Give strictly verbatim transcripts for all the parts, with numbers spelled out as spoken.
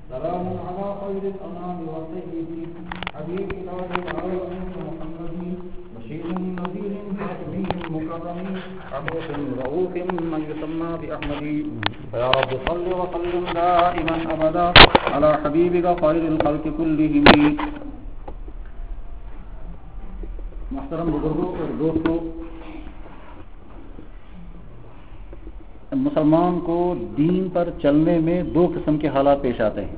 سلام على خير الأنام والسيد حبيب الله العالمين محمد بشير نذير حكيم مكرم عبوس رؤوف من يسمى بأحمد يا رب صل وسلم دائما أبدا على حبيبك خير الخلق كلهم. محترم بزرگوں اور دوستوں، مسلمان کو دین پر چلنے میں دو قسم کے حالات پیش آتے ہیں.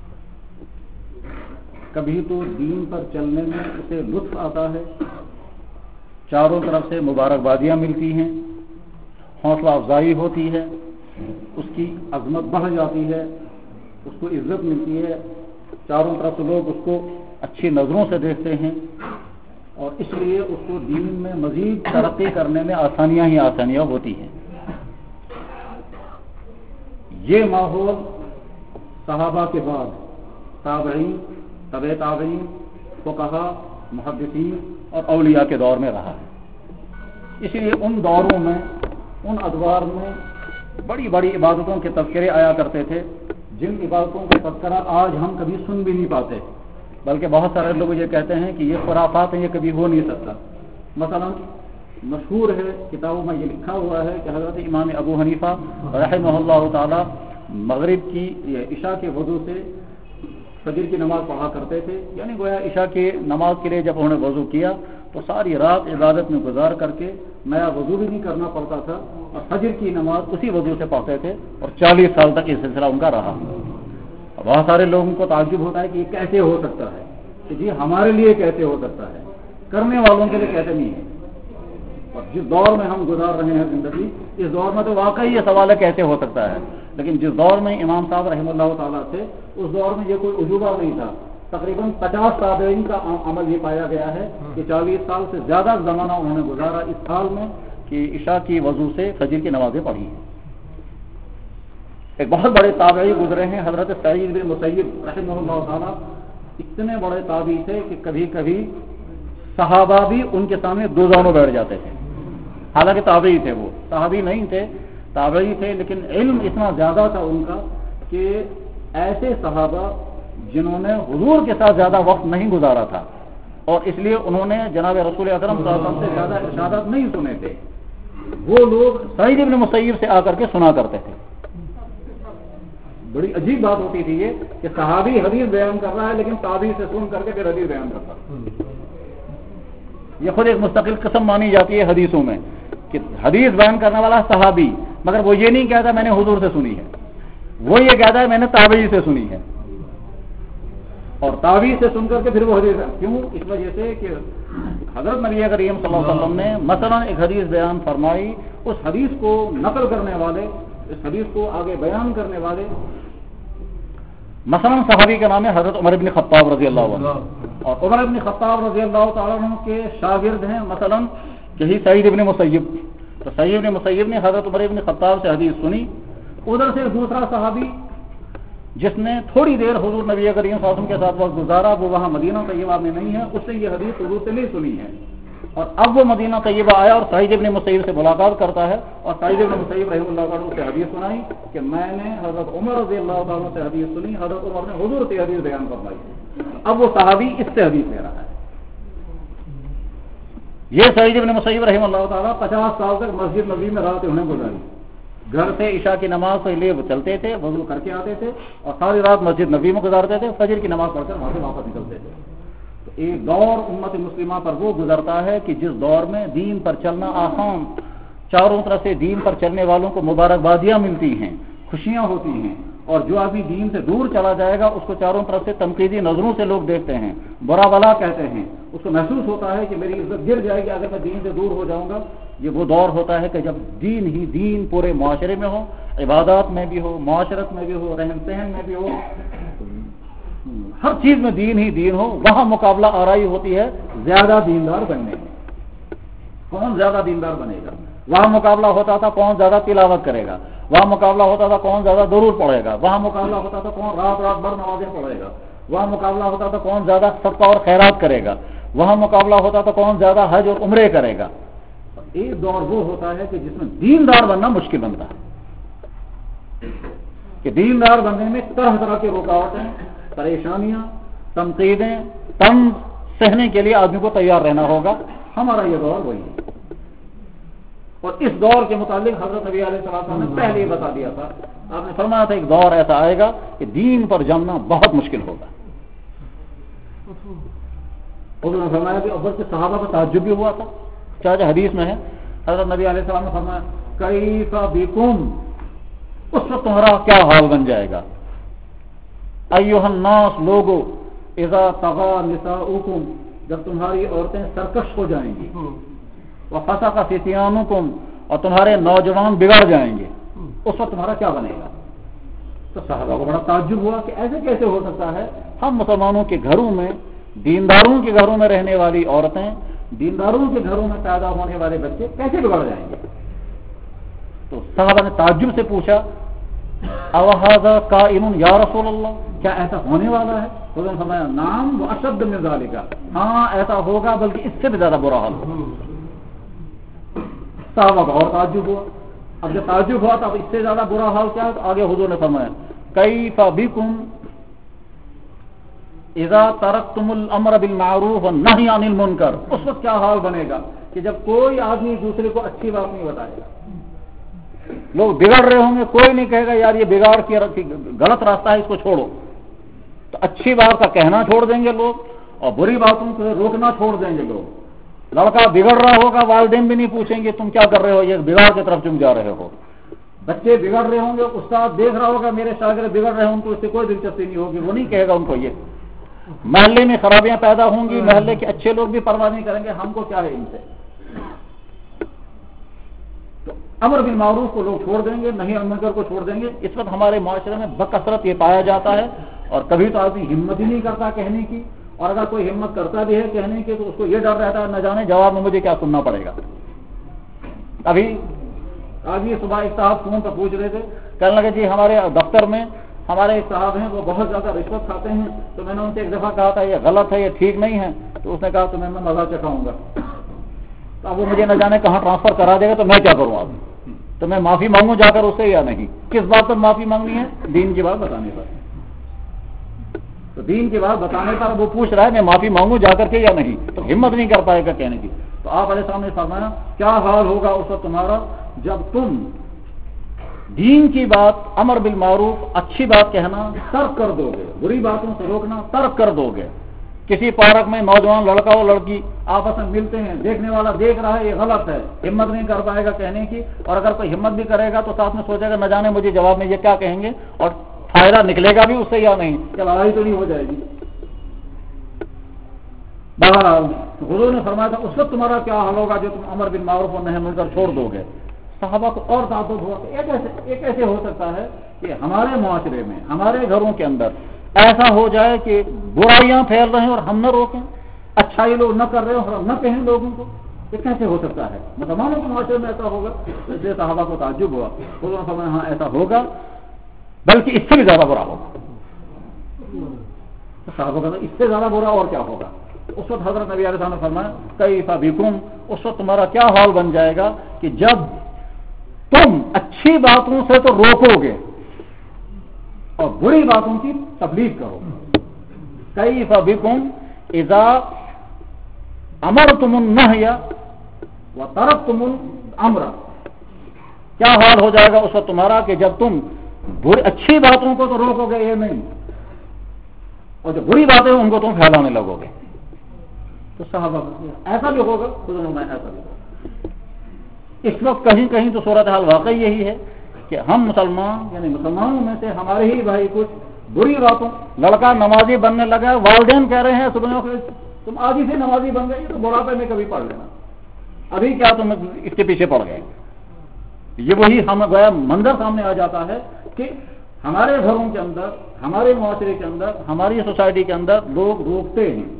کبھی تو دین پر چلنے میں اسے لطف آتا ہے، چاروں طرف سے مبارکبادیاں ملتی ہیں، حوصلہ افزائی ہوتی ہے، اس کی عظمت بڑھ جاتی ہے، اس کو عزت ملتی ہے، چاروں طرف سے لوگ اس کو اچھی نظروں سے دیکھتے ہیں، اور اس لیے اس کو دین میں مزید ترقی کرنے میں آسانیاں ہی آسانیاں ہوتی ہیں. یہ ماحول صحابہ کے بعد تابعین، تبع تابعین، فقہا، محدثین اور اولیاء کے دور میں رہا ہے. اسی لیے ان دوروں میں، ان ادوار میں بڑی بڑی عبادتوں کے تذکرے آیا کرتے تھے، جن عبادتوں کا تذکرہ آج ہم کبھی سن بھی نہیں پاتے، بلکہ بہت سارے لوگ یہ کہتے ہیں کہ یہ خرافات ہیں، یہ کبھی ہو نہیں سکتا. مثلا مشہور ہے، کتابوں میں یہ لکھا ہوا ہے کہ حضرت امام ابو حنیفہ رحمہ اللہ تعالی مغرب کی عشاء کے وضو سے فجر کی نماز پڑھا کرتے تھے. یعنی گویا عشاء کی نماز کے لیے جب انہوں نے وضو کیا تو ساری رات عبادت میں گزار کر کے نیا وضو بھی نہیں کرنا پڑتا تھا، اور فجر کی نماز اسی وضو سے پڑھتے تھے، اور چالیس سال تک یہ سلسلہ ان کا رہا. بہت سارے لوگوں کو تعجب ہوتا ہے کہ یہ کیسے ہو سکتا ہے، کہ جی ہمارے لیے کیسے ہو سکتا ہے، کرنے والوں کے لیے کیسے نہیں ہے. اور جس دور میں ہم گزار رہے ہیں زندگی، اس دور میں تو واقعی یہ سوال ہے کیسے ہو سکتا ہے. لیکن جس دور میں امام صاحب رحمہ اللہ تعالیٰ تھے، اس دور میں یہ کوئی عجوبہ نہیں تھا. تقریباً پچاس تابعین کا عمل یہ پایا گیا ہے کہ چالیس سال سے زیادہ زمانہ انہوں نے گزارا اس حال میں کہ عشاء کی وضو سے فجر کی نمازیں پڑھی ہیں. ایک بہت بڑے تابعی گزرے ہیں، حضرت سعید بن مسیب رحمہ اللہ تعالیٰ. اتنے بڑے تابعی تھے کہ کبھی کبھی صحابہ بھی ان کے سامنے دو زانوں بیٹھ جاتے تھے. حالانکہ تابعی تھے، وہ صحابی نہیں تھے، تابعی تھے، لیکن علم اتنا زیادہ تھا ان کا کہ ایسے صحابہ جنہوں نے حضور کے ساتھ زیادہ وقت نہیں گزارا تھا، اور اس لیے انہوں نے جناب رسول اکرم صلی اللہ علیہ وسلم سے زیادہ ارشادات نہیں سنے تھے، وہ لوگ سعید بن مسیب سے آ کر کے سنا کرتے تھے. بڑی عجیب بات ہوتی تھی یہ کہ صحابی حدیث بیان کر رہا ہے لیکن تابعی سے سن کر کے پھر حدیث بیان کرتا ہے. یہ خود ایک مستقل قسم مانی جاتی ہے حدیثوں میں کہ حدیث بیان کرنے والا صحابی، مگر وہ یہ نہیں کہتا میں نے حضور سے سنی ہے، وہ یہ کہتا ہے میں نے تابعی سے سنی ہے. اور تابعی سے سن کر کے پھر وہ حدیث، کیوں؟ اس وجہ سے کہ حضرت نبی کریم صلی اللہ علیہ وسلم نے مثلا ایک حدیث بیان فرمائی، اس حدیث کو نقل کرنے والے، اس حدیث کو آگے بیان کرنے والے، مثلا صحابی کا نام ہے حضرت عمر بن خطاب رضی اللہ عنہ، اور عمر بن خطاب رضی اللہ تعالیٰ عنہ کے شاگرد ہیں مثلا یہی سعید بن مسیب. تو سعید بن مسیب نے حضرت عمر بن خطاب سے حدیث سنی. ادھر سے دوسرا صحابی جس نے تھوڑی دیر حضور نبی کریم صلی اللہ علیہ وسلم کے ساتھ وقت گزارا، وہ وہاں مدینہ طیبہ میں نہیں ہے، اس سے یہ حدیث حضور سے نہیں سنی ہے. اور اب وہ مدینہ طیبہ آیا اور سعید بن مسیب سے ملاقات کرتا ہے، اور سعید بن مسیب رحمہ اللہ عنہ سے حدیث سنائی کہ میں نے حضرت عمر رضی اللہ عنہ سے حدیث سنی، حضرت عمر نے حضور سے حدیث بیان فرمائی. اب وہ صحابی اس سے حدیث لے رہا ہے. یہ سعید بن مسیب رحمہ اللہ تعالیٰ پچاس سال تک مسجد نبوی میں رات انہیں گزاری. گھر سے عشاء کی نماز کے لیے وہ چلتے تھے، وضو کر کے آتے تھے، اور ساری رات مسجد نبوی میں گزارتے تھے، فجر کی نماز پڑھ کر وہاں سے واپس نکلتے تھے. تو ایک دور امت مسلمہ پر وہ گزرتا ہے کہ جس دور میں دین پر چلنا آسان، چاروں طرف سے دین پر چلنے والوں کو مبارکبادیاں ملتی ہیں، خوشیاں ہوتی ہیں، اور جو آدمی دین سے دور چلا جائے گا اس کو چاروں طرف سے تنقیدی نظروں سے لوگ دیکھتے ہیں، برا بلا کہتے ہیں، اس کو محسوس ہوتا ہے کہ میری عزت گر جائے گی اگر میں دین سے دور ہو جاؤں گا. یہ وہ دور ہوتا ہے کہ جب دین ہی دین پورے معاشرے میں ہو، عبادات میں بھی ہو، معاشرت میں بھی ہو، رہن سہن میں بھی ہو، ہر چیز میں دین ہی دین ہو. وہاں مقابلہ آرائی ہوتی ہے زیادہ دیندار بننے میں، کون زیادہ دیندار بنے گا. وہاں مقابلہ ہوتا تھا کون زیادہ تلاوت کرے گا، وہاں مقابلہ ہوتا تھا کون زیادہ درود پڑھے گا، وہاں مقابلہ ہوتا تھا کون رات رات بھر نمازیں پڑھے گا، وہاں مقابلہ ہوتا تھا کون زیادہ صدقہ اور خیرات کرے گا، وہاں مقابلہ ہوتا تھا کون زیادہ حج اور عمرے کرے گا. ایک دور وہ ہوتا ہے کہ جس میں دیندار بننا مشکل بنتا ہے. کہ دیندار بننے میں طرح طرح کی رکاوٹیں، پریشانیاں، تنقیدیں، تنگ سہنے کے لیے آدمی کو تیار رہنا ہوگا. ہمارا یہ دور وہی ہے. اور اس دور کے متعلق حضرت نبی علیہ السلام نے پہلے ہی بتا دیا تھا. آپ نے فرمایا تھا ایک دور ایسا آئے گا کہ دین پر جمنا بہت مشکل ہوگا. انہوں نے فرمایا کہ اول کے صحابہ کا تعجب بھی ہوا تھا. چاہے حدیث میں ہے حضرت نبی علیہ السلام نے فرمایا کیف بکم، اس وقت تمہارا کیا حال بن جائے گا. ایھا الناس، لوگو، اذا طغى نساؤکم، جب تمہاری عورتیں سرکش ہو جائیں گی. وفسق فتیانکم، اور تمہارے نوجوان بگڑ جائیں گے، اس وقت تمہارا کیا بنے گا. تو صحابہ کو بڑا تعجب ہوا کہ ایسے کیسے ہو سکتا ہے. ہم مسلمانوں کے گھروں میں، دینداروں کے گھروں میں رہنے والی عورتیں، دینداروں کے گھروں میں پیدا ہونے والے بچے کیسے بگڑ جائیں گے. تو صحابہ نے تعجب سے پوچھا اوہذا قائم یا رسول اللہ، کیا ایسا ہونے والا ہے. حضور نے فرمایا نعم واشد من ذلک، ہاں ایسا ہوگا بلکہ اس سے بھی زیادہ برا حال ہوگا. صحابہ کا اور تعجب ہوا. اب جب تعجب ہوا تو اب اس سے زیادہ برا حال کیا ہے. تو آگے حضور نے فرمایا کیف بکم اذا ترکتم الامر بالمعروف والنہی عن المنکر، اس وقت کیا حال بنے گا کہ جب کوئی آدمی دوسرے کو اچھی بات نہیں بتائے گا. لوگ بگڑ رہے ہوں گے، کوئی نہیں کہے گا یار یہ بگاڑ کی غلط راستہ ہے اس کو چھوڑو. تو اچھی بات کا کہنا چھوڑ دیں گے لوگ اور بری باتوں کو روکنا چھوڑ دیں گے لوگ. لڑکا بگڑ رہا ہوگا، والدین بھی نہیں پوچھیں گے تم کیا کر رہے ہو، یہ بگاڑ کی طرف تم جا رہے ہو. بچے بگڑ رہے ہوں گے، استاد دیکھ رہا ہوگا میرے شاگرد بگڑ رہے ہوں تو اس سے کوئی دلچسپی نہیں ہوگی، وہ نہیں کہے گا ان کو. یہ محلے میں خرابیاں پیدا ہوں گی، محلے کے اچھے لوگ بھی پرواہ نہیں کریں گے ہم کو کیا ہے ان سے. تو امر بالمعروف کو لوگ چھوڑ دیں گے، نہی عن المنکر کو چھوڑ دیں گے. اس وقت ہمارے معاشرے میں بکثرت یہ پایا جاتا ہے. اور کبھی تو آدمی ہمت ہی نہیں کرتا کہنے کی، اور اگر کوئی ہمت کرتا بھی ہے کہنے کی تو اس کو یہ ڈر رہتا ہے نہ جانے جواب میں مجھے کیا سننا پڑے گا. ابھی آج یہ صبح ایک صاحب فون پر پوچھ رہے تھے، کہنے لگے جی ہمارے دفتر میں ہمارے ایک صاحب ہیں وہ بہت زیادہ رشوت کھاتے ہیں. تو میں نے ان سے ایک دفعہ کہا تھا یہ غلط ہے، یہ ٹھیک نہیں ہے. تو اس نے کہا تو میں میں مزہ چکھاؤں گا. تو اب وہ مجھے نہ جانے کہاں ٹرانسفر کرا دے گا تو میں کیا کروں. اب تو میں معافی مانگوں جا کر اس سے یا نہیں. کس بات پر معافی مانگنی ہے؟ دین کی بات بتانے پر. تو دین کی بات بتانے پر وہ پوچھ رہا ہے میں معافی مانگوں جا کر کے یا نہیں. تو ہمت نہیں کر پائے گا کہنے کی. تو آپ علیہ السلام نے فرمایا کیا حال ہوگا اس وقت تمہارا جب تم دین کی بات، امر بالمعروف، اچھی بات کہنا ترک کر دو گے، بری باتوں سے روکنا ترک کر دو گے. کسی پارک میں نوجوان لڑکا اور لڑکی آپس میں ملتے ہیں، دیکھنے والا دیکھ رہا ہے یہ غلط ہے، ہمت نہیں کر پائے گا کہنے کی. اور اگر کوئی ہمت بھی کرے گا تو ساتھ میں سوچے گا نہ جانے مجھے جواب میں یہ کیا کہیں گے اور فائدہ نکلے گا بھی اس سے یا نہیں، کہ لڑائی تو نہیں ہو جائے گی. بہرحال حضور نے فرمایا تھا اس وقت تمہارا کیا حال ہوگا جو تم امر بالمعروف اور نہی عن المنکر چھوڑ دو گے. صحابہ کو اور تعجب ہوا کہ ایک ایسے ایک ایسے ہو سکتا ہے کہ ہمارے معاشرے میں، ہمارے گھروں کے اندر ایسا ہو جائے کہ برائیاں پھیل رہے ہیں اور ہم نہ روکیں، اچھائی لوگ نہ کر رہے ہیں اور ہم نہ کہیں لوگوں کو. یہ کیسے ہو سکتا ہے؟ مسلمانوں کے معاشرے میں ایسا ہوگا. اس لیے صحابہ کو تعجب ہوا. حضور نے فرمایا ہاں ایسا ہوگا بلکہ اس سے بھی زیادہ برا ہوگا. صحابہ کا اس سے زیادہ برا اور کیا ہوگا. اس وقت حضرت نبی علیہ السلام نے فرمایا کیف بکم، اس وقت تمہارا کیا حال بن جائے گا کہ جب تم اچھی باتوں سے تو روکو گے اور بری باتوں کی تبلیغ کرو. کیف بکم اذا امرتم النہی وترکتم الامر، کیا حال ہو جائے گا اس وقت تمہارا کہ جب تم بری اچھی باتوں کو تو روکو گے یہ نہیں اور جو بری باتیں ان کو تم پھیلانے لگو گے. تو صحابہ ایسا بھی ہوگا. میں ایسا بھی ہوگا. اس وقت کہیں کہیں تو صورتحال واقعی یہی ہے کہ ہم مسلمان یعنی مسلمانوں میں سے ہمارے ہی بھائی کچھ بری باتوں، لڑکا نمازی بننے لگا، والدین کہہ رہے ہیں صبح تم آج ہی سے نمازی بن گئے تو بڑھاپے میں کبھی پڑھ لینا، ابھی کیا تم اس کے پیچھے پڑ گئے. یہ وہی ہم گویا منظر سامنے آ جاتا ہے کہ ہمارے گھروں کے اندر، ہمارے معاشرے کے اندر، ہماری سوسائٹی کے اندر لوگ روکتے ہیں.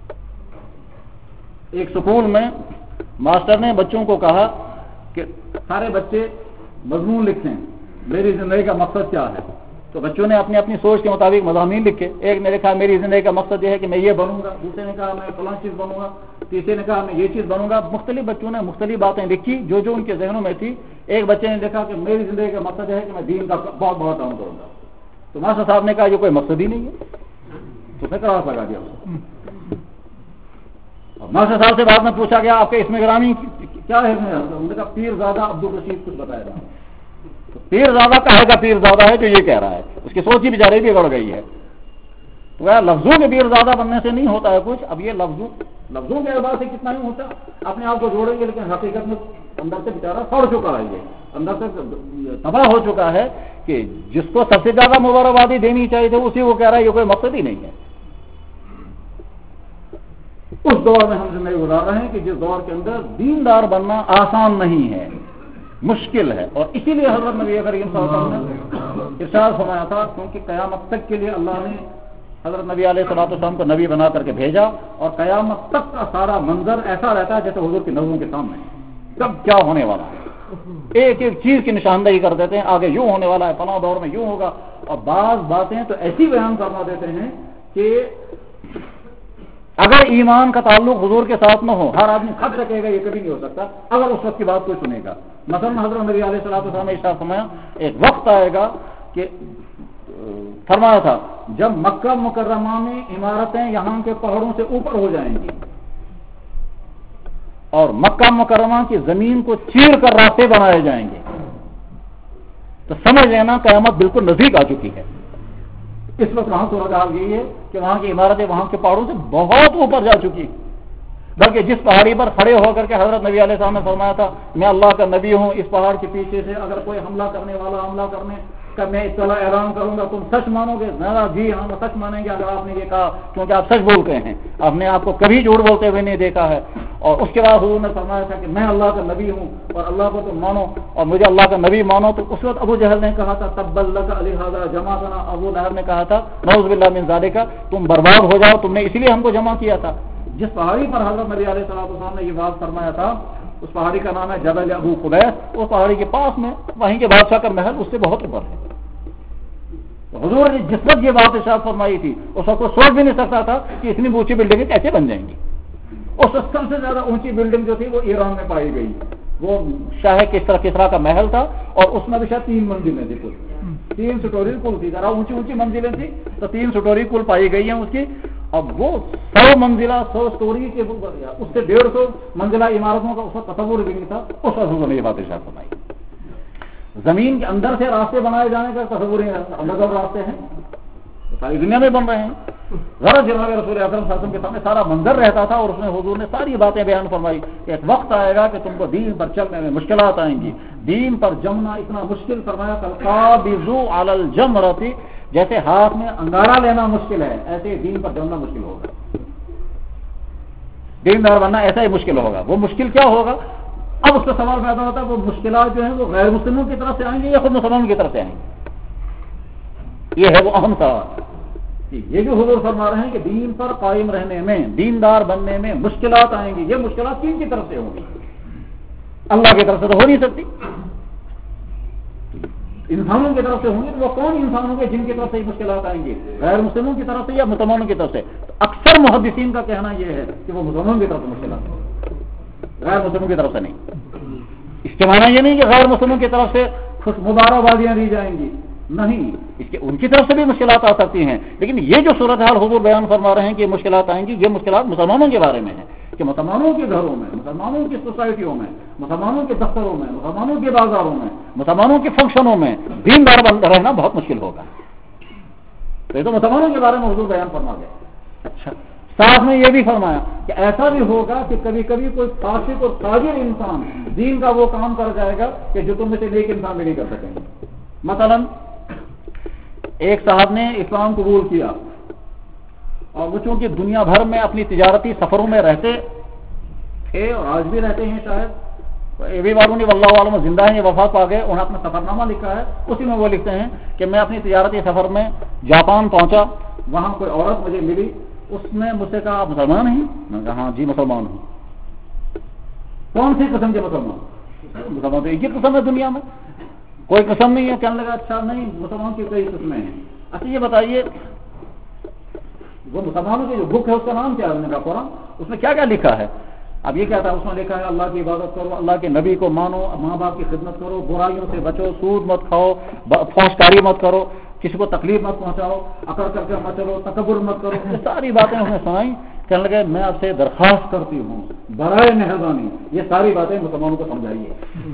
ایک سکول میں ماسٹر نے بچوں کو کہا کہ سارے بچے مضمون لکھیں میری زندگی کا مقصد کیا ہے. تو بچوں نے اپنی اپنی سوچ کے مطابق مضامین لکھے. ایک نے لکھا میری زندگی کا مقصد یہ ہے کہ میں یہ بنوں گا، دوسرے نے کہا میں فلاں چیز بنوں گا، تیسرے نے کہا میں یہ چیز بنوں گا. مختلف بچوں نے مختلف باتیں لکھی جو جو ان کے ذہنوں میں تھی. ایک بچے نے لکھا کہ میری زندگی کا مقصد ہے کہ میں دین کا بہت بہت کام کروں گا. تو ماسٹر صاحب نے کہا یہ کوئی مقصد ہی نہیں ہے، تو اس نے کراس لگا دیا اس کو۔ اور ماسٹر صاحب سے بعد میں پوچھا گیا آپ کے اس میں گرامی کیا ہے؟ انہوں نے کہا پیر زادہ عبدالرشید کچھ بتایا تھا۔ پیر زادہ کہے گا پیر زادہ ہے جو یہ کہہ رہا ہے، اس کی سوچ ہی بیچارے بھی بڑھ گئی ہے۔ تو وہ لفظوں کے پیر زادہ بننے سے نہیں ہوتا ہے کچھ، اب یہ لفظوں لفظوں کے اعتبار سے کتنا نہیں ہوتا، اپنے آپ کو جوڑیں گے لیکن حقیقت میں اندر سے بیچارہ سڑ چکا ہے، یہ اندر سے تباہ ہو چکا ہے کہ جس کو سب سے زیادہ مبارکبادی دینی چاہیے تھی اسی کو کہہ رہا ہے یہ کوئی مقصد ہی نہیں ہے۔ اس دور میں ہم زندگی گزار رہے ہیں کہ جس دور کے اندر دیندار بننا آسان نہیں ہے، مشکل ہے، اور اسی لیے حضرت نبی کریم صلی اللہ علیہ وسلم نے ارشاد فرمایا تھا کیونکہ قیامت تک کے لیے اللہ نے حضرت نبی علیہ الصلوۃ والسلام کو نبی بنا کر کے بھیجا، اور قیامت تک کا سارا منظر ایسا رہتا ہے جیسے حضور کی نظروں کے سامنے کب کیا ہونے والا ہے، ایک ایک چیز کی نشاندہی کر دیتے ہیں، آگے یوں ہونے والا ہے، فلاں دور میں یوں ہوگا، اور بعض باتیں تو ایسی بیان کروا دیتے ہیں کہ اگر ایمان کا تعلق حضور کے ساتھ نہ ہو، ہر آدمی خط رکھے گا یہ کبھی نہیں ہو سکتا اگر اس وقت کی بات کوئی سنے گا۔ مثلا حضرت نبی علیہ الصلوۃ والسلام نے ارشاد فرمایا ایک وقت آئے گا کہ فرمایا تھا جب مکہ مکرمہ میں عمارتیں یہاں کے پہاڑوں سے اوپر ہو جائیں گی اور مکہ مکرمہ کی زمین کو چیر کر راستے بنائے جائیں گے، تو سمجھ لینا قیامت بالکل نزدیک آ چکی ہے۔ اس وقت وہاں صورتحال یہی ہے کہ وہاں کی عمارتیں وہاں کے پہاڑوں سے بہت اوپر جا چکی، بلکہ جس پہاڑی پر کھڑے ہو کر کے حضرت نبی علیہ السلام نے فرمایا تھا میں اللہ کا نبی ہوں، اس پہاڑ کے پیچھے سے اگر کوئی حملہ کرنے والا حملہ کرنے کا میں اطلاع اعلان کروں گا تم سچ مانو گے؟ ذرا جی ہاں سچ مانیں گے اگر آپ نے یہ کہا، کیونکہ آپ سچ بولتے ہیں، آپ نے آپ کو کبھی جھوٹ بولتے ہوئے نہیں دیکھا ہے۔ اور اس کے بعد حضور نے فرمایا تھا کہ میں اللہ کا نبی ہوں اور اللہ کو تم مانو اور مجھے اللہ کا نبی مانو۔ تو اس وقت ابو جہل نے کہا تھا تبا لک لہذا جمعتنا، ابو لہب نے کہا تھا نعوذ باللہ من ذالک تم برباد ہو جاؤ، تم نے اسی لیے ہم کو جمع کیا تھا۔ جس پہاڑی پر حضرت نبی علیہ الصلوۃ والسلام نے یہ بات فرمایا تھا اس پہاڑی کا نام ہے جبل ابو قبیس، اس پہاڑی کے پاس میں وہیں کے بادشاہ کا محل اس سے بہت اوپر ہے۔ حضور نے جس وقت یہ بات ارشاد فرمائی تھی اس وقت وہ سوچ بھی نہیں سکتا تھا کہ اتنی اونچی بلڈنگیں کیسے بن جائیں گی۔ اس وقت سب سے زیادہ اونچی بلڈنگ جو تھی وہ ایران میں پائی گئی، وہ شاہ کسرا کسرا کا محل تھا اور اس میں بھی شاید تین منزلیں تھی، کل تین سٹوری کل تھی، ذرا اونچی اونچی منزلیں تھی تو تین سٹوری کل پائی گئی ہیں اس کی۔ اب وہ سو منزلہ سو سٹوری کے اس سے ڈیڑھ سو منزلہ عمارتوں کا اس وقت تصور بھی نہیں تھا، اس وقت حضور نے یہ بات ارشاد فرمائی۔ زمین کے اندر سے راستے بنائے جانے کا تصور اندر راستے ہیں ساری دنیا میں بن رہے ہیں۔ ذرا جناب رسول اکرم صلی اللہ علیہ وسلم کے سامنے سارا منظر رہتا تھا اور اس میں حضور نے ساری باتیں بیان فرمائی کہ ایک وقت آئے گا کہ تم کو دین پر چلنے میں مشکلات آئیں گی، دین پر جمنا اتنا مشکل فرمایا کالقابض علی الجمرۃ، جیسے ہاتھ میں انگارہ لینا مشکل ہے ایسے دین پر جمنا مشکل ہوگا، دیندار بننا ایسا ہی مشکل ہوگا۔ وہ مشکل کیا ہوگا؟ اب اس کا سوال پیدا ہوتا ہے وہ مشکلات جو ہیں وہ غیر مسلموں کی طرف سے آئیں گے یا خود مسلمانوں کی طرف سے آئیں گے؟ یہ ہے وہ اہم سوال۔ یہ جو حضور فرما رہے ہیں کہ دین پر قائم رہنے میں دیندار بننے میں مشکلات آئیں گی، یہ مشکلات کن کی طرف سے ہوں گی؟ اللہ کی طرف سے تو ہو نہیں سکتی، انسانوں کی طرف سے ہوں گی۔ تو وہ کون انسان ہوں گے جن کی طرف سے یہ مشکلات آئیں گی؟ غیر مسلموں کی طرف سے یا مسلمانوں کی طرف سے؟ تو اکثر محدثین کا کہنا یہ ہے کہ وہ مسلمانوں کی طرف سے مشکلات ہیں، غیر مسلموں کی طرف سے نہیں۔ اس کے معنی یہ نہیں کہ غیر مسلموں کی طرف سے خوش مبارکبادیاں دی جائیں گی، نہیں، اس کے ان کی طرف سے بھی مشکلات آ سکتی ہیں، لیکن یہ جو صورتحال حضور بیان فرما رہے ہیں کہ یہ مشکلات آئیں گی، یہ مشکلات مسلمانوں کے بارے میں ہیں کہ مسلمانوں کے گھروں میں، مسلمانوں کی سوسائٹیوں میں، مسلمانوں کے دفتروں میں، مسلمانوں کے بازاروں میں، مسلمانوں کے فنکشنوں میں دیندار بن رہنا بہت مشکل ہوگا۔ تو یہ تو مسلمانوں کے بارے میں حضور بیان فرما گئے۔ اچھا، ساتھ میں یہ بھی فرمایا کہ ایسا بھی ہوگا کہ کبھی کبھی کوئی فاسق اور تاجر انسان دین کا وہ کام کر جائے گا کہ جو تم میں سے نیک انسان بھی نہیں کر سکیں گے۔ مثلا ایک صاحب نے اسلام قبول کیا اور وہ چونکہ دنیا بھر میں اپنی تجارتی سفروں میں رہتے تھے اور آج بھی رہتے ہیں، شاید یہ بھی معلوم نہیں واللہ عالم زندہ ہیں، یہ وفات پا گئے، انہوں نے اپنا سفر نامہ لکھا ہے، اسی میں وہ لکھتے ہیں کہ میں اپنی تجارتی سفر میں جاپان پہنچا، وہاں کوئی عورت مجھے ملی، اس نے مجھ سے کہا آپ مسلمان ہیں؟ میں نے کہا ہاں جی مسلمان ہوں۔ کون سی قسم کے مسلمان؟ مسلمان تو ایک ہی قسم ہے دنیا میں، کوئی قسم نہیں ہے۔ کہنے لگا اچھا نہیں، مسلمان کی کئی قسمیں ہیں۔ اچھا یہ بتائیے وہ مسلمانوں کی جو بک ہے اس کا نام کیا ہے؟ نے کہا قرآن۔ اس میں کیا کیا لکھا ہے؟ اب یہ کیا تھا؟ اس میں لکھا ہے اللہ کی عبادت کرو، اللہ کے نبی کو مانو، ماں باپ کی خدمت کرو، برائیوں سے بچو، سود مت کھاؤ، فحش کاری مت کرو، کسی کو تکلیف مت پہنچاؤ، اکڑ کر کے مت چلو، تکبر مت کرو، یہ ساری باتیں انہوں نے سنائی. کہنے لگے میں آپ سے درخواست کرتی ہوں برائے مہربانی یہ ساری باتیں مسلمانوں کو سمجھائیے.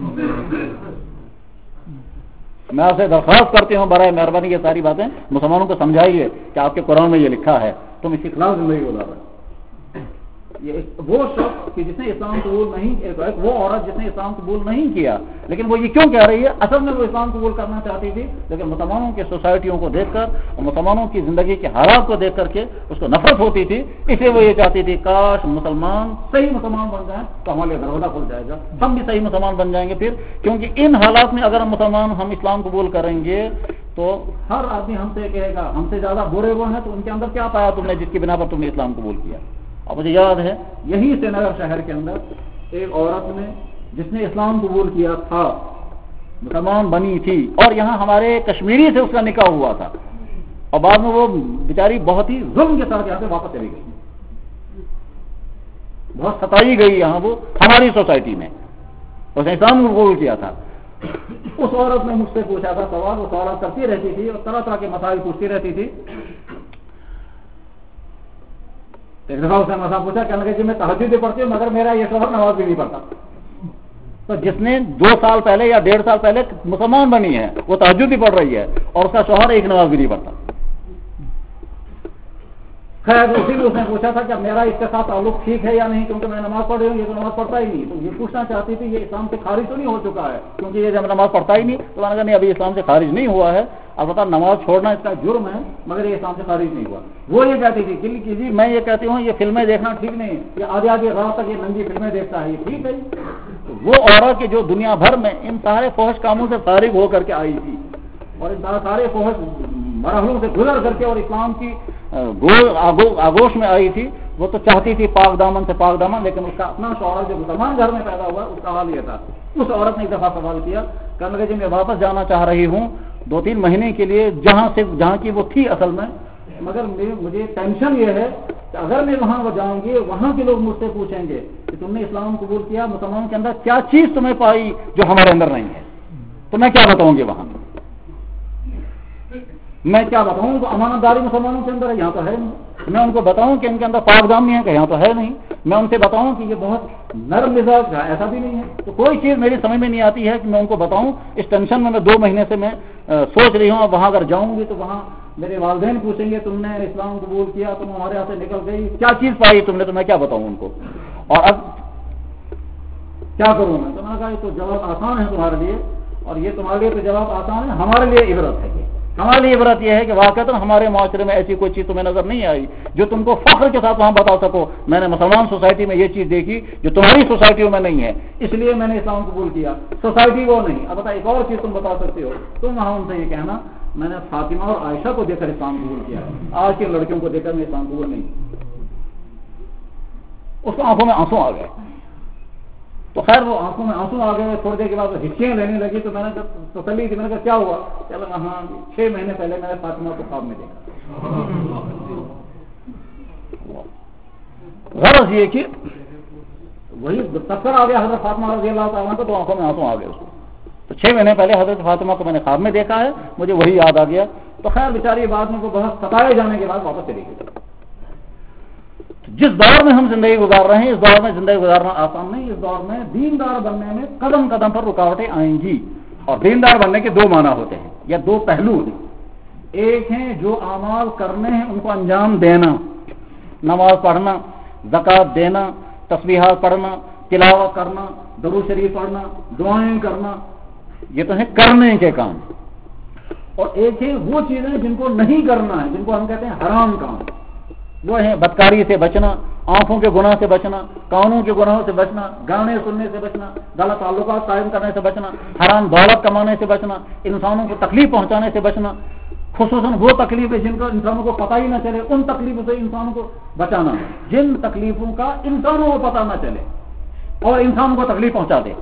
میں آپ سے درخواست کرتی ہوں برائے مہربانی یہ ساری باتیں مسلمانوں کو سمجھائیے کہ آپ کے قرآن میں یہ لکھا ہے، تم اس کے خلاف زندگی گزار رہے. یہ وہ شخص کہ جس نے اسلام قبول نہیں کیا، وہ عورت جس نے اسلام قبول نہیں کیا، لیکن وہ یہ کیوں کہہ رہی ہے؟ اصل میں وہ اسلام قبول کرنا چاہتی تھی، لیکن مسلمانوں کی سوسائٹیوں کو دیکھ کر اور مسلمانوں کی زندگی کے حالات کو دیکھ کر کے اس کو نفرت ہوتی تھی، اس لیے وہ یہ چاہتی تھی کاش مسلمان صحیح مسلمان بن جائیں تو ہمارے دروازہ کھل جائے گا، ہم بھی صحیح مسلمان بن جائیں گے. پھر کیونکہ ان حالات میں اگر ہم مسلمان ہم اسلام قبول کریں گے تو ہر آدمی ہم سے کہے گا ہم سے زیادہ برے وہ ہیں، تو ان کے اندر کیا پایا تم نے جس کی بنا پر تم نے اسلام قبول کیا. اور مجھے یاد ہے یہی سری نگر شہر کے اندر ایک عورت نے جس نے اسلام قبول کیا تھا، مسلمان بنی تھی، اور یہاں ہمارے کشمیری سے اس کا نکاح ہوا تھا، اور بعد میں وہ بیچاری بہت ہی ظلم کے ساتھ یہاں سے واپس چلی گئی، بہت ستائی گئی یہاں وہ ہماری سوسائٹی میں. اس نے اسلام قبول کیا تھا. اس عورت نے مجھ سے پوچھا تھا سوال، وہ سوال کرتی رہتی تھی اور طرح طرح کے مسائل پوچھتی رہتی تھی. ایک دفعہ اس نے مسئلہ پوچھا، کہنے لگے کہ میں تہجد بھی پڑھتی ہوں مگر میرا یہ شوہر نماز بھی نہیں پڑھتا. تو جس نے دو سال پہلے یا ڈیڑھ سال پہلے مسلمان بنی ہے وہ تہجد بھی پڑھ رہی ہے اور اس کا شوہر ایک نماز بھی نہیں پڑھتا. خیر اسی لیے اس نے پوچھا تھا کہ میرا اس کے ساتھ تعلق ٹھیک ہے یا نہیں، کیونکہ میں نماز پڑھ رہی ہوں، یہ تو نماز پڑھتا ہی نہیں. تو یہ پوچھنا چاہتی تھی یہ اسلام سے خارج تو نہیں ہو چکا ہے، کیونکہ یہ جب نماز پڑھتا ہی نہیں. تو میں نے کہا نہیں ابھی اسلام سے خارج نہیں ہوا ہے، البتہ نماز چھوڑنا اس کا جرم ہے مگر یہ اسلام سے خارج نہیں ہوا. وہ یہ کہتی تھی کہ جی میں یہ کہتی ہوں یہ فلمیں دیکھنا ٹھیک نہیں ہے، یہ آدھے آدھے رات تک یہ ننگی فلمیں دیکھتا ہے، یہ ٹھیک ہے. وہ عورت کہ جو دنیا بھر میں ان سارے فحش کاموں سے فارغ ہو کر کے آئی تھی اور ان سارے فحش مرحلوں سے گزر کر کے اور اسلام کی آگوش میں آئی تھی، وہ تو چاہتی تھی پاک دامن سے پاک دامن، لیکن اس کا اپنا شوہر جو مسلمان گھر میں پیدا ہوا اس کا حال یہ تھا. اس عورت نے ایک دفعہ سوال کیا، کہنے لگے جی میں واپس جانا چاہ رہی ہوں دو تین مہینے کے لیے جہاں سے جہاں کی وہ تھی اصل میں، مگر مجھے ٹینشن یہ ہے کہ اگر میں وہاں جاؤں گی وہاں کے لوگ مجھ سے پوچھیں گے کہ تم نے اسلام قبول کیا، مسلمانوں کے اندر کیا چیز تمہیں پائی جو ہمارے اندر نہیں ہے، تو میں کیا بتاؤں گی وہاں، میں کیا بتاؤں کو امانت داری مسلمانوں کے اندر ہے یہاں تو ہے نہیں. میں ان کو بتاؤں کہ ان کے اندر پاک دامنی ہے کہ یہاں تو ہے نہیں. میں ان سے بتاؤں کہ یہ بہت نرم مزاج ہے، ایسا بھی نہیں ہے. تو کوئی چیز میری سمجھ میں نہیں آتی ہے کہ میں ان کو بتاؤں. اس ٹینشن میں میں دو مہینے سے میں سوچ رہی ہوں، اور وہاں اگر جاؤں گی تو وہاں میرے والدین پوچھیں گے تم نے اسلام قبول کیا، تم ہمارے یہاں سے نکل گئی، کیا چیز پائی تم نے، تو میں کیا بتاؤں ان کو، اور اب کیا کروں میں. تو میں نے کہا یہ تو جواب آسان ہے تمہارے لیے، اور یہ تمہارے لیے تو جواب آسان ہے، ہمارے لیے عبرت ہے. ہمارے لیے عبرت یہ ہے کہ واقعتاً ہمارے معاشرے میں ایسی کوئی چیز تمہیں نظر نہیں آئی جو تم کو فخر کے ساتھ وہاں بتا سکو میں نے مسلمان سوسائٹی میں یہ چیز دیکھی جو تمہاری سوسائٹیوں میں نہیں ہے، اس لیے میں نے اسلام قبول کیا. سوسائٹی وہ نہیں. اب بتا ایک اور چیز تم بتا سکتے ہو، تم وہاں ان سے یہ کہنا میں نے فاطمہ اور عائشہ کو دیکھ کر اسلام قبول کیا، آج کے لڑکیوں کو دیکھ کر میں اسلام قبول نہیں. اس کو آنکھوں میں آنسو آ گئے. تو خیر وہ آنکھوں میں آنسو آ گئے. تھوڑی دیر کے بعد ہچکیاں لینے لگی. تو میں نے جب تسلی تھی میں نے کہا کیا ہوا؟ چلو ہاں چھ مہینے پہلے میں نے فاطمہ کو خواب میں دیکھا. غرض یہ کہ وہی تذکر آ گیا حضرت فاطمہ رضی اللہ تعالیٰ کو، تو آنکھوں میں آنسو آ گئے اس کو. تو چھ مہینے پہلے حضرت فاطمہ کو میں نے خواب میں دیکھا ہے، مجھے وہی یاد آ گیا. تو خیر بیچاری بعد میں وہ بہت ستائے جانے کے بعد واپس چلی گئی. جس دور میں ہم زندگی گزار رہے ہیں اس دور میں زندگی گزارنا آسان نہیں. اس دور میں دیندار بننے میں قدم قدم پر رکاوٹیں آئیں گی، اور دیندار بننے کے دو معنی ہوتے ہیں یا دو پہلو ہیں. ایک ہیں جو اعمال کرنے ہیں ان کو انجام دینا، نماز پڑھنا، زکوٰۃ دینا، تسبیحات پڑھنا، تلاوت کرنا، درود شریف پڑھنا، دعائیں کرنا، یہ تو ہے کرنے کے کام. اور ایک ہے وہ چیزیں جن کو نہیں کرنا ہے، جن کو ہم کہتے ہیں حرام کام. وہ ہیں بدکاری سے بچنا، آنکھوں کے گناہ سے بچنا، کانوں کے گناہوں سے بچنا، گانے سننے سے بچنا، غلط تعلقات قائم کرنے سے بچنا، حرام دولت کمانے سے بچنا، انسانوں کو تکلیف پہنچانے سے بچنا، خصوصاً وہ تکلیفیں جن کا انسانوں کو پتہ ہی نہ چلے ان تکلیفوں سے انسانوں کو بچانا، جن تکلیفوں کا انسانوں کو پتہ نہ چلے اور انسانوں کو تکلیف پہنچا دے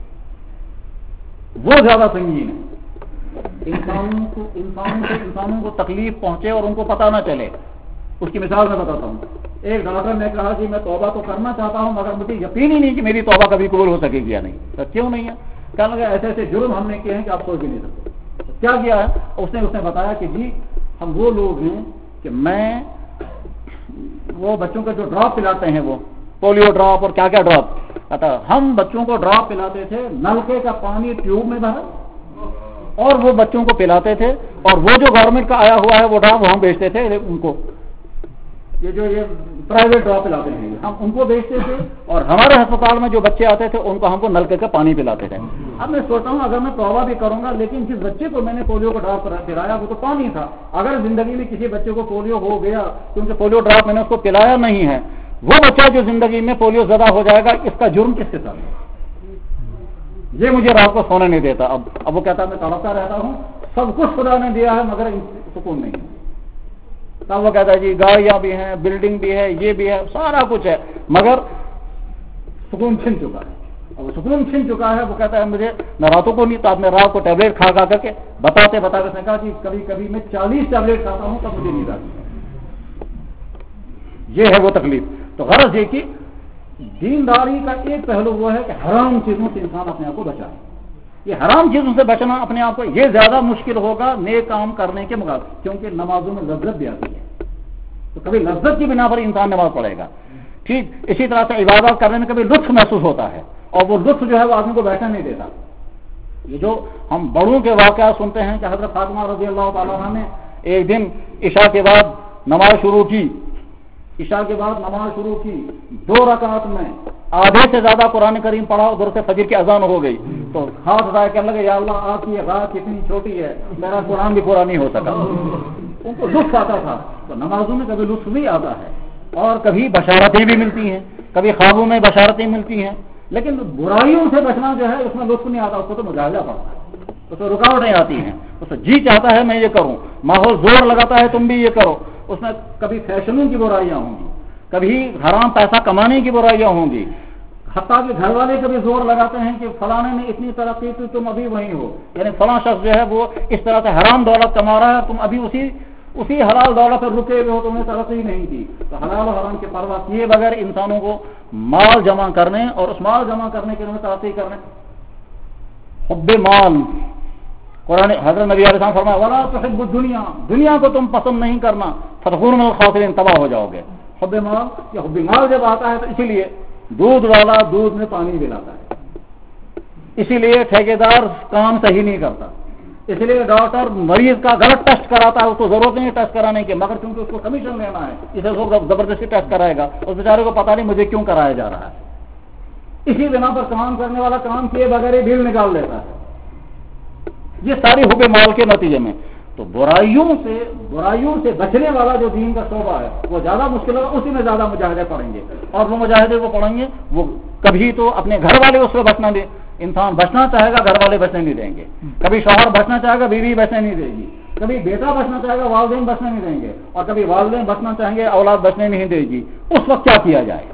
وہ زیادہ سنگین ہے. انسانوں کو انسانوں سے انسانوں کو تکلیف پہنچے اور ان کو پتہ نہ چلے. اس کی مثال میں بتاتا ہوں. ایک ڈاکٹر نے کہا کہ میں توبہ تو کرنا چاہتا ہوں مگر مجھے یقین ہی نہیں کہ میری توبہ کبھی قبول ہو سکے گی یا نہیں. تو کیوں نہیں ہے؟ کہنے لگا ایسے ایسے جرم ہم نے کیے ہیں کہ آپ سوچ بھی نہیں سکتے. کیا کیا ہے؟ اس نے اس نے بتایا کہ جی ہم وہ لوگ ہیں کہ میں وہ بچوں کو جو ڈراپ پلاتے ہیں وہ پولیو ڈراپ اور کیا کیا ڈراپ کہتا ہم بچوں کو ڈراپ پلاتے تھے نلکے کا پانی ٹیوب میں بھرا اور وہ بچوں کو پلاتے تھے اور وہ جو گورنمنٹ کا آیا ہوا ہے وہ ڈراپ ہم بیچتے تھے ان کو یہ جو یہ پرائیویٹ ڈراپ پلاتے ہیں ہم ان کو بیچتے تھے اور ہمارے ہسپتال میں جو بچے آتے تھے ان کو ہم کو نلکے کا پانی پلاتے تھے. اب میں سوچتا ہوں اگر میں توبہ بھی کروں گا لیکن جس بچے کو میں نے پولیو کا ڈراپ پلایا وہ تو پانی تھا. اگر زندگی میں کسی بچے کو پولیو ہو گیا کیونکہ پولیو ڈراپ میں نے اس کو پلایا نہیں ہے وہ بچہ جو زندگی میں پولیو زدہ ہو جائے گا اس کا جرم کس کے ساتھ ہے؟ یہ مجھے رات کو سونے نہیں دیتا. اب اب وہ کہتا ہے میں تڑپتا رہتا ہوں سب کچھ خدا نے دیا ہے مگر سکون نہیں. تب وہ کہتا ہے جی گاڑیاں بھی ہیں بلڈنگ بھی ہے یہ بھی ہے سارا کچھ ہے مگر سکون چھن چکا ہے. اب سکون چھن چکا ہے وہ کہتا ہے مجھے نہ راتوں کو نہیں تو آپ نے رات کو ٹیبلیٹ کھا کھا کر کے بتاتے بتاتے اس نے کہا کہ کبھی کبھی میں چالیس ٹیبلیٹ کھاتا ہوں تب مجھے نیند آتی ہے. یہ ہے وہ تکلیف. تو غرض یہ کہ دینداری کا ایک پہلو وہ ہے کہ حرام چیزوں سے انسان اپنے آپ کو بچائے. یہ حرام چیزوں سے بچنا اپنے آپ کو یہ زیادہ مشکل ہوگا نیک کام کرنے کے مقابلے کیونکہ نمازوں میں لذت بھی آتی ہے تو کبھی لذت کی بنا پر انسان نماز پڑھے گا. ٹھیک اسی طرح سے عبادت کرنے میں کبھی لطف محسوس ہوتا ہے اور وہ لطف جو ہے وہ آدمی کو بیٹھنے نہیں دیتا. یہ جو ہم بڑوں کے واقعات سنتے ہیں کہ حضرت فاطمہ رضی اللہ تعالیٰ عنہ نے ایک دن عشاء کے بعد نماز شروع کی عشاء کے بعد نماز شروع کی دو رکعت میں آدھے سے زیادہ قرآن کریم پڑھا ادھر سے فجر کی اذان ہو گئی تو ہاتھ اٹھا کرنے لگے یا اللہ آپ کی رات کتنی چھوٹی ہے میرا قرآن بھی پورا نہیں ہو سکا. ان کو لطف آتا تھا. تو نمازوں میں کبھی لطف بھی آتا ہے اور کبھی بشارتیں بھی ملتی ہیں کبھی خوابوں میں بشارتیں ملتی ہیں لیکن برائیوں سے بچنا جو ہے اس میں لطف نہیں آتا. اس کو تو مجاہدہ پڑتا ہے اس میں رکاوٹیں آتی ہیں اس میں جی چاہتا ہے میں یہ کروں ماحول زور لگاتا ہے تم بھی یہ کرو. اس میں کبھی فیشنوں کی برائیاں ہوں گی کبھی حرام پیسہ کمانے کی برائیاں ہوں گی حتیٰ کہ گھر والے کبھی زور لگاتے ہیں کہ فلانے نے اتنی ترقی کی تم ابھی وہیں ہو یعنی فلاں شخص جو ہے وہ اس طرح سے حرام دولت کما رہا ہے تم ابھی اسی اسی حلال دولت پر رکے ہوئے ہو تم نے ترقی نہیں کی. تو حلال و حرام کی پرواہ کیے بغیر انسانوں کو مال جمع کرنے اور اس مال جمع کرنے کے لیے ترقی کرنے حب مال قرآن حضرت نبی علیہ السلام فرمایا ولا تحب الدنیا دنیا کو تم پسند نہیں کرنا فتكون من الخاسرین تباہ ہو جاؤ گے. حب مال یا حب مال جب آتا ہے تو اسی لیے دودھ والا دودھ میں پانی ملاتا ہے اسی لیے ٹھیکیدار کام صحیح نہیں کرتا اس لیے ڈاکٹر مریض کا غلط ٹیسٹ کراتا ہے اس کو ضرورت نہیں ٹیسٹ کرانے کی مگر کیونکہ اس کو کمیشن لینا ہے اسے وہ زبردستی ٹیسٹ کرائے گا اس بیچارے کو پتا نہیں مجھے کیوں کرایا جا رہا ہے. اسی بنا پر کام کرنے والا کام کیے بغیر بل نکال لیتا ہے. یہ ساری حب مال کے نتیجے میں تو برائیوں سے برائیوں سے بچنے والا جو دین کا شعبہ ہے وہ زیادہ مشکل ہوگا اسی میں زیادہ مجاہدے پڑیں گے اور وہ مجاہدے کو پڑھیں گے وہ کبھی تو اپنے گھر والے اس سے بچنا دیں انسان بچنا چاہے گا گھر والے بچنے نہیں دیں گے کبھی شوہر بچنا چاہے گا بیوی بچنے نہیں دے گی کبھی بیٹا بچنا چاہے گا والدین بچنے نہیں دیں گے اور کبھی والدین بچنا چاہیں گے اولاد بچنے نہیں دے گی. اس وقت کیا کیا جائے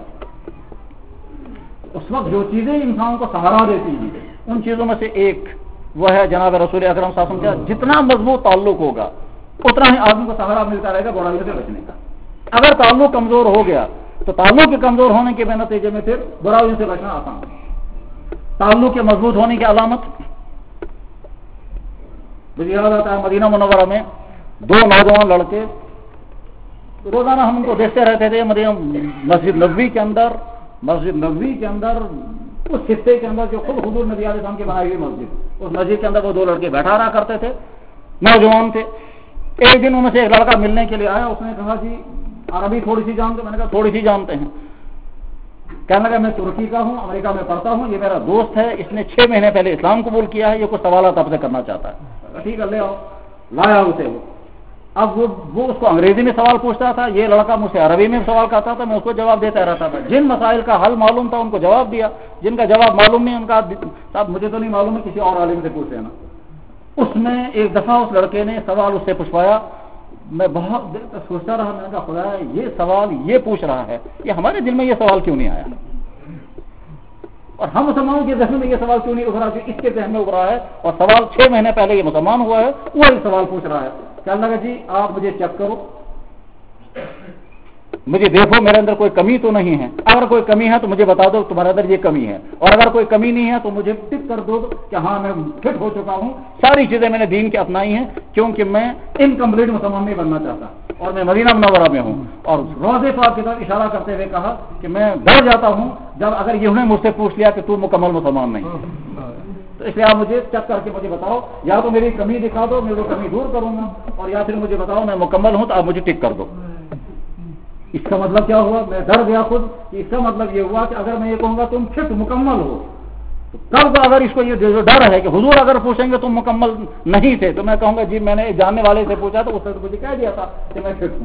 اس وقت جو چیزیں انسان کو سہارا دیتی ہیں ان چیزوں میں سے ایک وہ ہے جناب رسول اکرم صلی اللہ علیہ وسلم کا جتنا مضبوط تعلق ہوگا اتنا ہی آدمی کو سہارا ملتا رہے گا برائیوں سے بچنے کا. اگر تعلق کمزور ہو گیا تو تعلق کے کمزور ہونے کے نتیجے میں پھر برائیوں سے بچنا آسان ہے. تعلق کے مضبوط ہونے کی علامت مجھے یاد آتا ہے مدینہ منورہ میں دو نوجوان لڑکے روزانہ ہم ان کو دیکھتے رہتے تھے مدینہ مسجد نبوی کے اندر مسجد نبوی کے اندر اس خطے کے اندر جو خود حضور نبی علیہ السلام کی بنائی ہوئی مسجد اس مسجد کے اندر وہ دو لڑکے بیٹھا رہا کرتے تھے نوجوان تھے. ایک دن ان میں سے ایک لڑکا ملنے کے لیے آیا اس نے کہا جی عربی تھوڑی سی جانتے میں نے کہا تھوڑی سی جانتے ہیں. کہنے لگا میں ترکی کا ہوں امریکہ میں پڑھتا ہوں یہ میرا دوست ہے اس نے چھ مہینے پہلے اسلام قبول کیا ہے یہ کچھ سوالات آپ سے کرنا چاہتا ہے. ٹھیک ہے لے آؤ لایا اسے وہ اب وہ وہ اس کو انگریزی میں سوال پوچھتا تھا یہ لڑکا مجھ سے عربی میں سوال کرتا تھا میں اس کو جواب دیتا رہتا تھا. جن مسائل کا حل معلوم تھا ان کو جواب دیا جن کا جواب معلوم نہیں ان کا صاحب مجھے تو نہیں معلوم ہے کسی اور عالم سے پوچھ لینا. اس میں ایک دفعہ اس لڑکے نے سوال اس سے پوچھوایا میں بہت دیر تک سوچتا رہا میں نے کہا خدا یہ سوال یہ پوچھ رہا ہے یہ ہمارے دل میں یہ سوال کیوں نہیں آیا اور ہم مسلمانوں کے ذہن میں یہ سوال کیوں نہیں ابھرا جو اس کے ذہن میں ابھرا ہے اور سوال چھ مہینے پہلے یہ مسلمان ہوا ہے وہی سوال پوچھ رہا ہے. کہنے لگا جی آپ مجھے چیک کرو مجھے دیکھو میرے اندر کوئی کمی تو نہیں ہے, اگر کوئی کمی ہے تو مجھے بتا دو تمہارے اندر یہ کمی ہے, اور اگر کوئی کمی نہیں ہے تو مجھے ٹک کر دو کہ ہاں میں فٹ ہو چکا ہوں, ساری چیزیں میں نے دین کی اپنائی ہیں, کیونکہ میں انکمپلیٹ مسلمان نہیں بننا چاہتا, اور میں مدینہ منورہ میں ہوں. اور روضے پاک کی طرف اشارہ کرتے ہوئے کہا کہ میں ڈر جاتا ہوں جب اگر انہوں نے مجھ سے پوچھ لیا کہ تو مکمل مسلمان نہیں, تو اس لیے آپ مجھے چیک کر کے مجھے بتاؤ, یا تو میری کمی دکھا دو, میں وہ کمی دور کروں گا, اور یا پھر مجھے بتاؤ میں مکمل ہوں تو آپ مجھے ٹک کر دو. اس کا مطلب کیا ہوا؟ میں ڈر گیا خود. اس کا مطلب یہ ہوا کہ اگر میں یہ کہوں گا تم فٹ مکمل ہو, تو کل کو اگر اس کو یہ جو ڈر ہے کہ حضور اگر پوچھیں گے تم مکمل نہیں تھے, تو میں کہوں گا جی میں نے جاننے والے سے پوچھا تو اس نے تو مجھے کہہ دیا تھا کہ میں فٹ ہوں.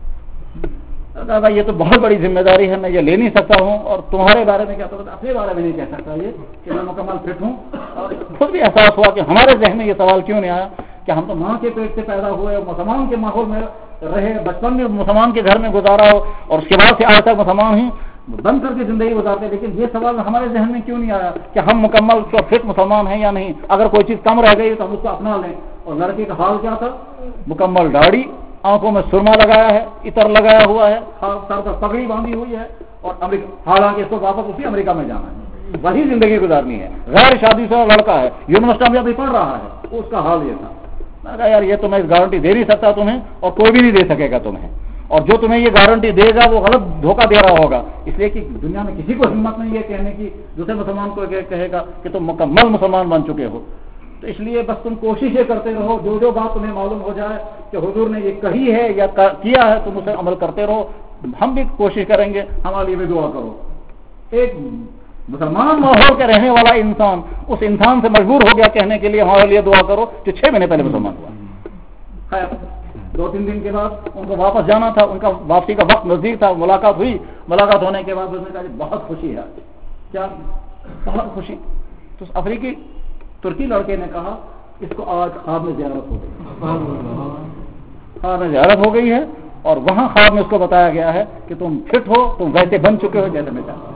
دادا یہ تو بہت بڑی ذمہ داری ہے, میں یہ لے نہیں سکتا ہوں, اور تمہارے بارے میں کیا تو اپنے بارے میں نہیں کہہ سکتا یہ کہ میں مکمل فٹ ہوں. اور خود بھی احساس ہوا کہ ہمارے ذہن میں یہ سوال کیوں نہیں آیا کہ ہم تو ماں کے پیٹ سے پیدا ہوئے, مسلمان کے ماحول میں رہے, بچپن میں مسلمان کے گھر میں گزارا ہو, اور اس کے بعد سے آج تک مسلمان ہی بند کر کے زندگی گزارتے, لیکن یہ سوال ہمارے ذہن میں کیوں نہیں آیا کہ ہم مکمل فٹ مسلمان ہیں یا نہیں. اگر کوئی چیز کم رہ گئی تو ہم اس کو اپنا لیں. اور لڑکے کا حال کیا تھا؟ مکمل داڑھی, آنکھوں میں سرما لگایا ہے, عطر لگایا ہوا ہے, سر پر پگڑی باندھی ہوئی ہے, اور امریکہ حالانکہ اس کو واپس اسی امریکہ میں جانا ہے, وہی زندگی گزارنی ہے. غیر شادی سے لڑکا ہے, یونیورسٹی میں ابھی پڑھ رہا ہے, اس کا حال یہ تھا. میں کہا یار یہ تو میں گارنٹی دے نہیں سکتا تمہیں, اور کوئی بھی نہیں دے سکے گا تمہیں, اور جو تمہیں یہ گارنٹی دے گا وہ غلط دھوکہ دے رہا ہوگا, اس لیے کہ دنیا میں کسی کو ہمت نہیں ہے کہنے کی دوسرے مسلمان کو کہے گا کہ تم مکمل مسلمان بن چکے ہو. تو اس لیے بس تم کوششیں کرتے رہو, جو جو بات تمہیں معلوم ہو جائے کہ حضور نے یہ کہی ہے یا کیا ہے تم اسے عمل کرتے رہو. ہم بھی کوشش کریں گے, ہمارے لیے بھی دعا کرو. ایک مسلمان ماحول کے رہنے والا انسان اس انسان سے مجبور ہو گیا کہنے کے لیے ہمارے لیے دعا کرو جو چھ مہینے پہلے مسلمان ہوا. خیر دو تین دن کے بعد ان کو واپس جانا تھا, ان کا واپسی کا وقت نزدیک تھا, ملاقات ہوئی. ملاقات ہونے کے بعد اس نے کہا بہت خوشی ہے. کیا بہت خوشی؟ تو افریقی ترکی لڑکے نے کہا اس کو آج خواب میں زیارت ہو گئی, خواب میں زیارت ہو گئی ہے, اور وہاں خواب میں اس کو بتایا گیا ہے کہ تم فٹ ہو, تم ویسے بن چکے ہو جیسے میں چاہتا ہوں.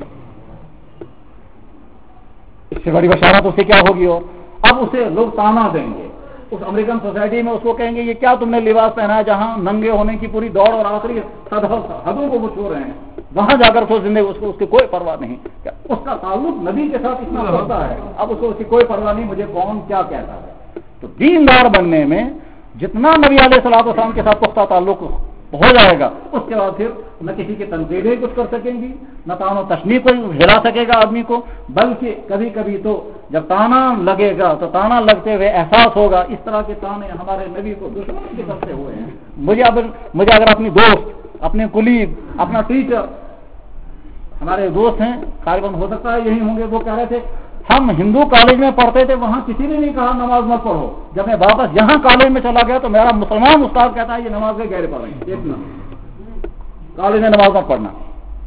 اس سے بڑی بشارت اسے کیا ہوگی؟ اور اب اسے لوگ تانا دیں گے اس امریکن سوسائٹی میں, اس کو کہیں گے یہ کیا تم نے لباس پہنا ہے جہاں ننگے ہونے کی پوری دوڑ اور آخری حدوں کو وہ چھو رہے ہیں, وہاں جا کر تو زندگی اس کو اس کی کوئی پرواہ نہیں. اس کا تعلق نبی کے ساتھ اتنا ہوتا ہے, اب اس کو اس کی کوئی پرواہ نہیں مجھے کون کیا کہتا ہے. تو دیندار بننے میں جتنا نبی علیہ الصلوۃ والسلام کے ساتھ پختہ تعلق ہو جائے گا, اس کے بعد پھر نہ کسی کی تنقیدیں کچھ کر سکیں گی, نہ تان و تشنیع کو ہلا سکے گا آدمی کو, بلکہ کبھی کبھی تو جب تانا لگے گا تو تانا لگتے ہوئے احساس ہوگا اس طرح کے تانے ہمارے نبی کو دشمن کی طرف سے ہوئے ہیں. مجھے اب مجھے اگر اپنی دوست, اپنے کلیگ, اپنا ٹیچر, ہمارے دوست ہیں غالباً ہو سکتا ہے یہی ہوں گے, وہ کہہ رہے تھے ہم ہندو کالج میں پڑھتے تھے, وہاں کسی نے نہیں کہا نماز مت پڑھو. جب میں واپس یہاں کالج میں چلا گیا تو میرا مسلمان استاد کہتا ہے یہ نماز کے گہرے پڑھ رہے ہیں, اتنا کالج میں نماز مت پڑھنا.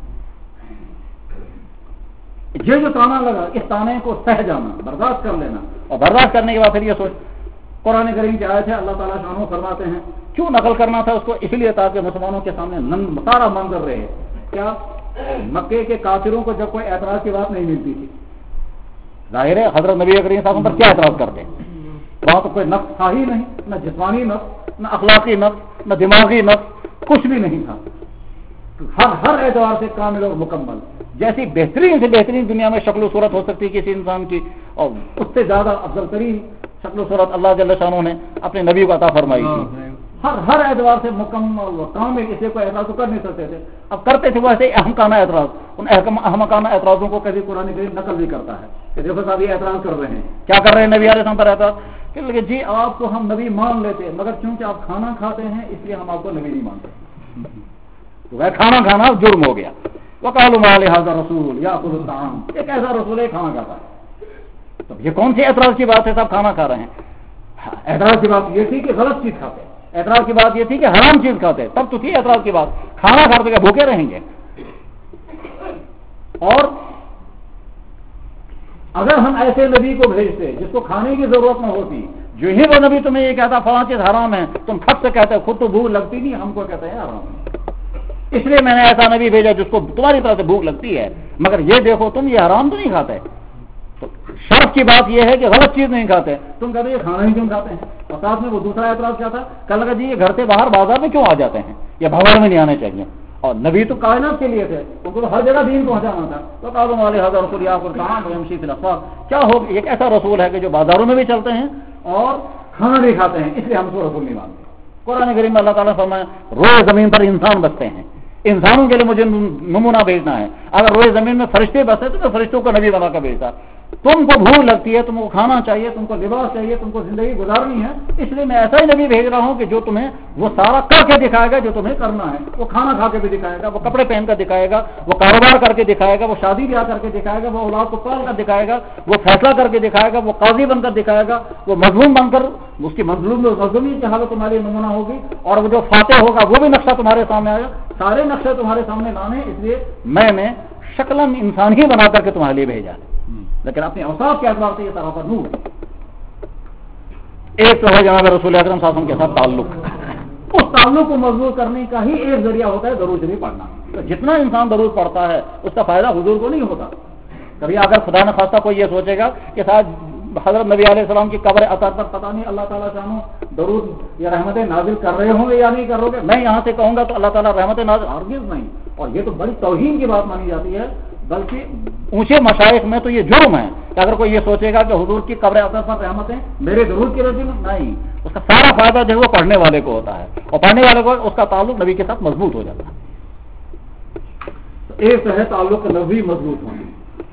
یہ جو تانا لگا, اس تانے کو سہ جانا, برداشت کر لینا, اور برداشت کرنے کے بعد پھر یہ سوچ. قرآن کریم کی آیت ہے, اللہ تعالیٰ شانہ فرماتے ہیں کیوں نقل کرنا تھا اس کو, اس لیے تاکہ مسلمانوں کے سامنے سارا منظر رہے. کیا مکے کے کافروں کو جب کوئی اعتراض کی بات نہیں ملتی تھی, ظاہر ہے حضرت نبی کریم صلی اللہ علیہ وسلم پر کیا اعتراض کرتے, وہاں تو کوئی نقص تھا ہی نہیں, نہ جسمانی نقص, نہ اخلاقی نقص, نہ دماغی نقص, کچھ بھی نہیں تھا. ہر ہر اعتبار سے کامل اور مکمل, جیسی بہترین سے بہترین دنیا میں شکل و صورت ہو سکتی کسی انسان کی, اور اس سے زیادہ افضل ترین شکل و صورت اللہ جل شانہ نے اپنے نبی کو عطا فرمائی تھی. ہر ہر اعتبار سے مکمل و کامل, کسی کو اعتراض تو کر نہیں سکتے تھے. اب کرتے تھے ویسے احمقانہ اعتراض, ان احمقانہ اعتراضوں کو کبھی قرآن کریم نقل بھی کرتا ہے کہ دیکھو صاحب یہ اعتراض کر رہے ہیں, کیا کر رہے ہیں نبی علیہ السلام پر اعتراض کہ لگے جی آپ کو ہم نبی مان لیتے, مگر چونکہ آپ کھانا کھاتے ہیں اس لیے ہم آپ کو نبی نہیں مانتے. تو وہ کھانا کھانا جرم ہو گیا. وقالوا ما لهذا الرسول ياكل الطعام, یہ کیسا رسول ہے کھانا کھاتا ہے. تو یہ کون سی اعتراض کی بات ہے, صاحب کھانا کھا رہے ہیں. اعتراض کی بات یہ تھی کہ غلط چیز کھاتے, اعتراض کی بات یہ تھی کہ حرام چیز کھاتے, تب تو تھی اعتراض کی بات. کھانا کھاتے کہ بھوکے رہیں گے. اور اگر ہم ایسے نبی کو بھیجتے جس کو کھانے کی ضرورت نہ ہوتی, جو ہی وہ نبی تمہیں یہ کہتا فلاں چیز حرام ہے, تم کھٹ سے کہتے خود تو بھوک لگتی نہیں, ہم کو کہتے ہیں حرام ہے. اس لیے میں نے ایسا نبی بھیجا جس کو تمہاری طرف سے بھوک لگتی ہے, مگر یہ دیکھو تم یہ حرام تو نہیں کھاتے. تو شرف کی بات یہ ہے کہ غلط چیز نہیں کھاتے, تم کہتے یہ کھانا ہی کیوں کھاتے ہیں. اور ساتھ میں وہ دوسرا اعتراض کیا تھا, کہا لگا جی یہ گھر سے باہر بازار میں کیوں آ جاتے ہیں, یہ بازار میں نہیں آنے چاہیے. اور نبی تو کائنات کے لیے تھے، ان کو ہر جگہ دین پہنچانا تھا. تو قالوا ما لهذا رسول يأكل الطعام ويمشي في الأسواق، کیا ہو ایک ایسا رسول ہے کہ جو بازاروں میں بھی چلتے ہیں اور کھانا بھی کھاتے ہیں، اس لیے ہم کو رسول نہیں مانتے. قرآن کریم میں اللہ تعالیٰ نے فرمایا روئے زمین پر انسان بستے ہیں، انسانوں کے لیے مجھے نمونہ بھیجنا ہے. اگر روئے زمین میں فرشتے بستے تو میں فرشتوں کو نبی بنا کر بھیجتا. تم کو بھوک لگتی ہے، تم کو کھانا چاہیے، تم کو لباس چاہیے، تم کو زندگی گزارنی ہے، اس لیے میں ایسا ہی نبی بھیج رہا ہوں کہ جو تمہیں وہ سارا کر کے دکھائے گا جو تمہیں کرنا ہے. وہ کھانا کھا کے بھی دکھائے گا، وہ کپڑے پہن کر دکھائے گا، وہ کاروبار کر کے دکھائے گا، وہ شادی بیاہ کر کے دکھائے گا، وہ اولاد کو پال کر دکھائے گا، وہ فیصلہ کر کے دکھائے گا، وہ قاضی بن کر دکھائے گا، وہ مظلوم بن کر اس کی مظلوم مظلومی کی حالت تمہارے نمونہ ہوگی، اور وہ جو فاتح ہوگا وہ بھی نقشہ تمہارے سامنے آئے گا. سارے نقشے تمہارے سامنے لانے، اس لیے میں نے شکلاً انسان ہی بنا کر کے تمہارے لیے بھیجا، لیکن اپنے اوصاف کے اعتبار سے یہ طرح پر نور. ایک تو ہے جناب رسول اکرم صلی اللہ علیہ وسلم کے ساتھ تعلق، اس تعلق کو مضبوط کرنے کا ہی ایک ذریعہ ہوتا ہے درود شریف پڑھنا. تو جتنا انسان درود پڑھتا ہے اس کا فائدہ حضور کو نہیں ہوتا. کبھی اگر خدا نہ خواستہ کوئی یہ سوچے گا کہ شاید حضرت نبی علیہ السلام کی قبر اثر پر پتہ نہیں اللہ تعالیٰ شانو درود یا رحمتیں نازل کر رہے ہوں گے یا نہیں کر رہے گے، میں یہاں سے کہوں گا تو اللہ تعالیٰ رحمتیں نازل ہرگز نہیں. اور یہ تو بڑی توہین کی بات مانی جاتی ہے، بلکہ اونچے مشائخ میں تو یہ جرم ہے کہ اگر کوئی یہ سوچے گا کہ حضور کی قبر اثر پر رحمتیں میرے درود کی وجہ میں، نہیں، اس کا سارا فائدہ جو ہے وہ پڑھنے والے کو ہوتا ہے، اور پڑھنے والے کو اس کا تعلق نبی کے ساتھ مضبوط ہو جاتا ہے. ایک تو ہے تعلق نبوی مضبوط ہونا،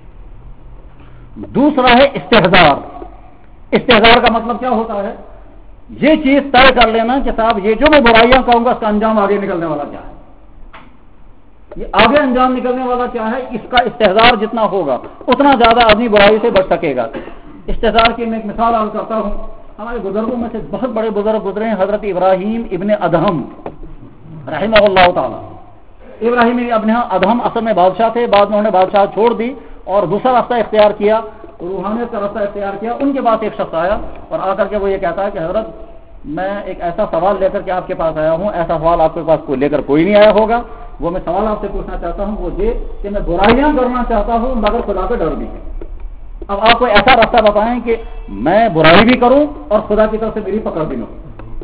دوسرا ہے استحضار. استحضار کا مطلب کیا ہوتا ہے؟ یہ چیز طے کر لینا کہ صاحب یہ جو میں برائیاں کہوں گا اس کا انجام آگے نکلنے والا کیا ہے، یہ آگے انجام نکلنے والا کیا ہے، اس کا استحضار جتنا ہوگا اتنا زیادہ آدمی برائی سے بچ سکے گا. استحضار کی میں ایک مثال عرض کرتا ہوں. ہمارے بزرگوں میں سے بہت بڑے بزرگ گزرے ہیں، حضرت ابراہیم ابن ادہم رحمہ اللہ تعالی. ابراہیم ابن ادہم اصل میں بادشاہ تھے، بعد میں انہوں نے بادشاہ چھوڑ دی اور دوسرا راستہ اختیار کیا، روحانیت کا راستہ اختیار کیا. ان کے پاس ایک شخص آیا اور آ کر کے وہ یہ کہتا ہے کہ حضرت میں ایک ایسا سوال لے کر کے آپ کے پاس آیا ہوں، ایسا سوال آپ کے پاس کوئی لے کر کوئی نہیں آیا ہوگا. وہ میں سوال آپ سے پوچھنا چاہتا ہوں وہ یہ کہ میں برائیاں کرنا چاہتا ہوں مگر خدا کا ڈر بھی ہے. اب آپ کو ایسا راستہ بتائیں کہ میں برائی بھی کروں اور خدا کی طرف سے میری پکڑ بھی نہ ہو.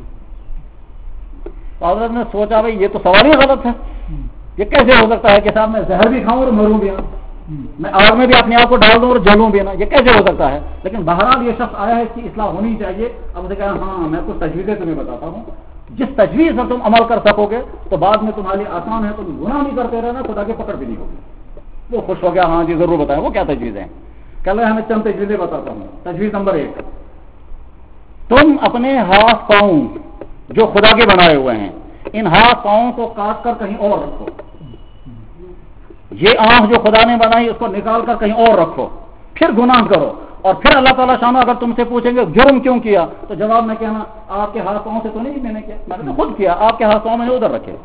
تو حضرت نے سوچا بھائی یہ تو سوال ہی غلط ہے، یہ کیسے ہو سکتا ہے کہ صاحب میں زہر بھی کھاؤں اور مروں بھی، میں آگ میں بھی اپنے آپ کو ڈال دوں اور جلوں بھی نا، یہ کیسے ہو سکتا ہے؟ لیکن بہرحال یہ شخص آیا ہے، اس کی اصلاح ہونی چاہیے. اب اسے کہا ہاں میں کچھ تجویزیں تمہیں بتاتا ہوں، جس تجویز سے تم عمل کر سکو گے تو بعد میں تمہارے لیے آسان ہے، تم گناہ نہیں کرتے رہنا، خدا کی پکڑ بھی نہیں ہوگی. وہ خوش ہو گیا، ہاں جی ضرور بتائیں وہ کیا تجویز ہیں. کہ میں ہمیں چند تجویزیں بتاتا ہوں. تجویز نمبر ایک، تم اپنے ہاتھ پاؤں جو خدا کے بنائے ہوئے ہیں ان ہاتھ پاؤں کو کاٹ کر کہیں اور رکھو. یہ آنکھ جو خدا نے بنائی اس کو نکال کر کہیں اور رکھو، پھر گناہ کرو، اور پھر اللہ تعالیٰ شانہ اگر تم سے پوچھیں گے جرم کیوں کیا تو جواب میں کہنا آپ کے ہاتھ پاؤں سے تو نہیں میں نے کیا، میں نے خود کیا، آپ کے ہاتھ پاؤں میں نے ادھر رکھے.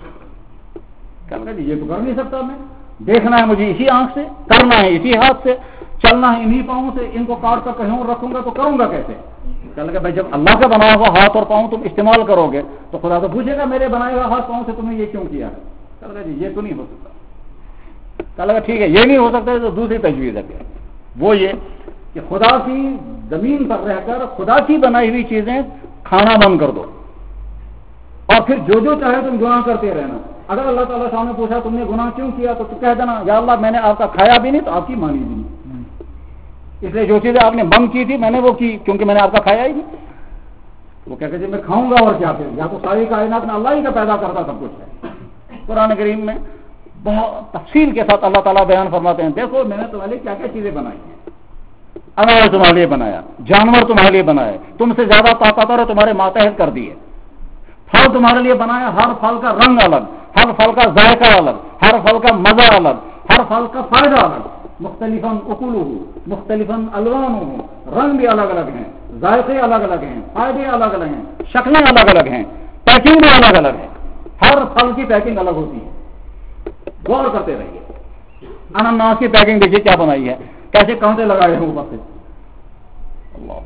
یہ تو کر نہیں سکتا، میں دیکھنا ہے مجھے اسی آنکھ سے، کرنا ہے اسی ہاتھ سے، چلنا ہے انہی پاؤں سے، ان کو کاٹ کر کہیں اور رکھوں گا تو کروں گا کیسے؟ کہ بھائی جب اللہ کا بنایا ہوا ہاتھ اور پاؤں تم استعمال کرو گے تو خدا تو پوچھے گا میرے بنائے ہوئے ہاتھ پاؤں سے تمہیں یہ کیوں کیا ہے. جی یہ تو نہیں ہو سکتا. کہ ٹھیک ہے یہ نہیں ہو سکتا تو دوسری تجویز ہے وہ یہ کہ خدا کی زمین پر رہ کر خدا کی بنائی ہوئی چیزیں کھانا بند کر دو اور پھر جو جو چاہے تم گناہ کرتے رہنا. اگر اللہ تعالیٰ صاحب نے پوچھا تم نے گناہ کیوں کیا تو کہہ دینا یا اللہ میں نے آپ کا کھایا بھی نہیں تو آپ کی مانی بھی نہیں، اس لیے جو چیزیں آپ نے بند کی تھی میں نے وہ کی کیونکہ میں نے آپ کا کھایا ہی نہیں. وہ کہتے جی میں کھاؤں گا اور کیا پھر، یا تو ساری کائنات میں اللہ ہی کا پیدا کرتا سب کچھ ہے. قرآن کریم میں بہت تفصیل کے ساتھ اللہ تعالیٰ بیان فرماتے ہیں دیکھو میں نے تمہارے لیے کیا کیا چیزیں بنائی ہیں. انار تمہارے لیے بنایا، جانور تمہارے لیے بنائے، تم سے زیادہ طاقتور ہے تمہارے ماتحت کر دیے. پھل تمہارے لیے بنایا، ہر پھل کا رنگ الگ، ہر پھل کا ذائقہ الگ، ہر پھل کا مزہ الگ، ہر پھل کا فائدہ الگ. مختلفاً اکلہ مختلفاً الوانہ، رنگ بھی الگ الگ ہیں، ذائقے الگ الگ ہیں، فائدے الگ الگ ہیں، شکلیں الگ الگ ہیں، پیکنگ بھی الگ الگ ہے. ہر پھل کی پیکنگ الگ ہوتی ہے. غور کرتے رہیے. انناس کی پیکنگ دیکھیے کیا بنائی ہے، کیسے کانٹے لگائے ہیں اوپر سے. اللہ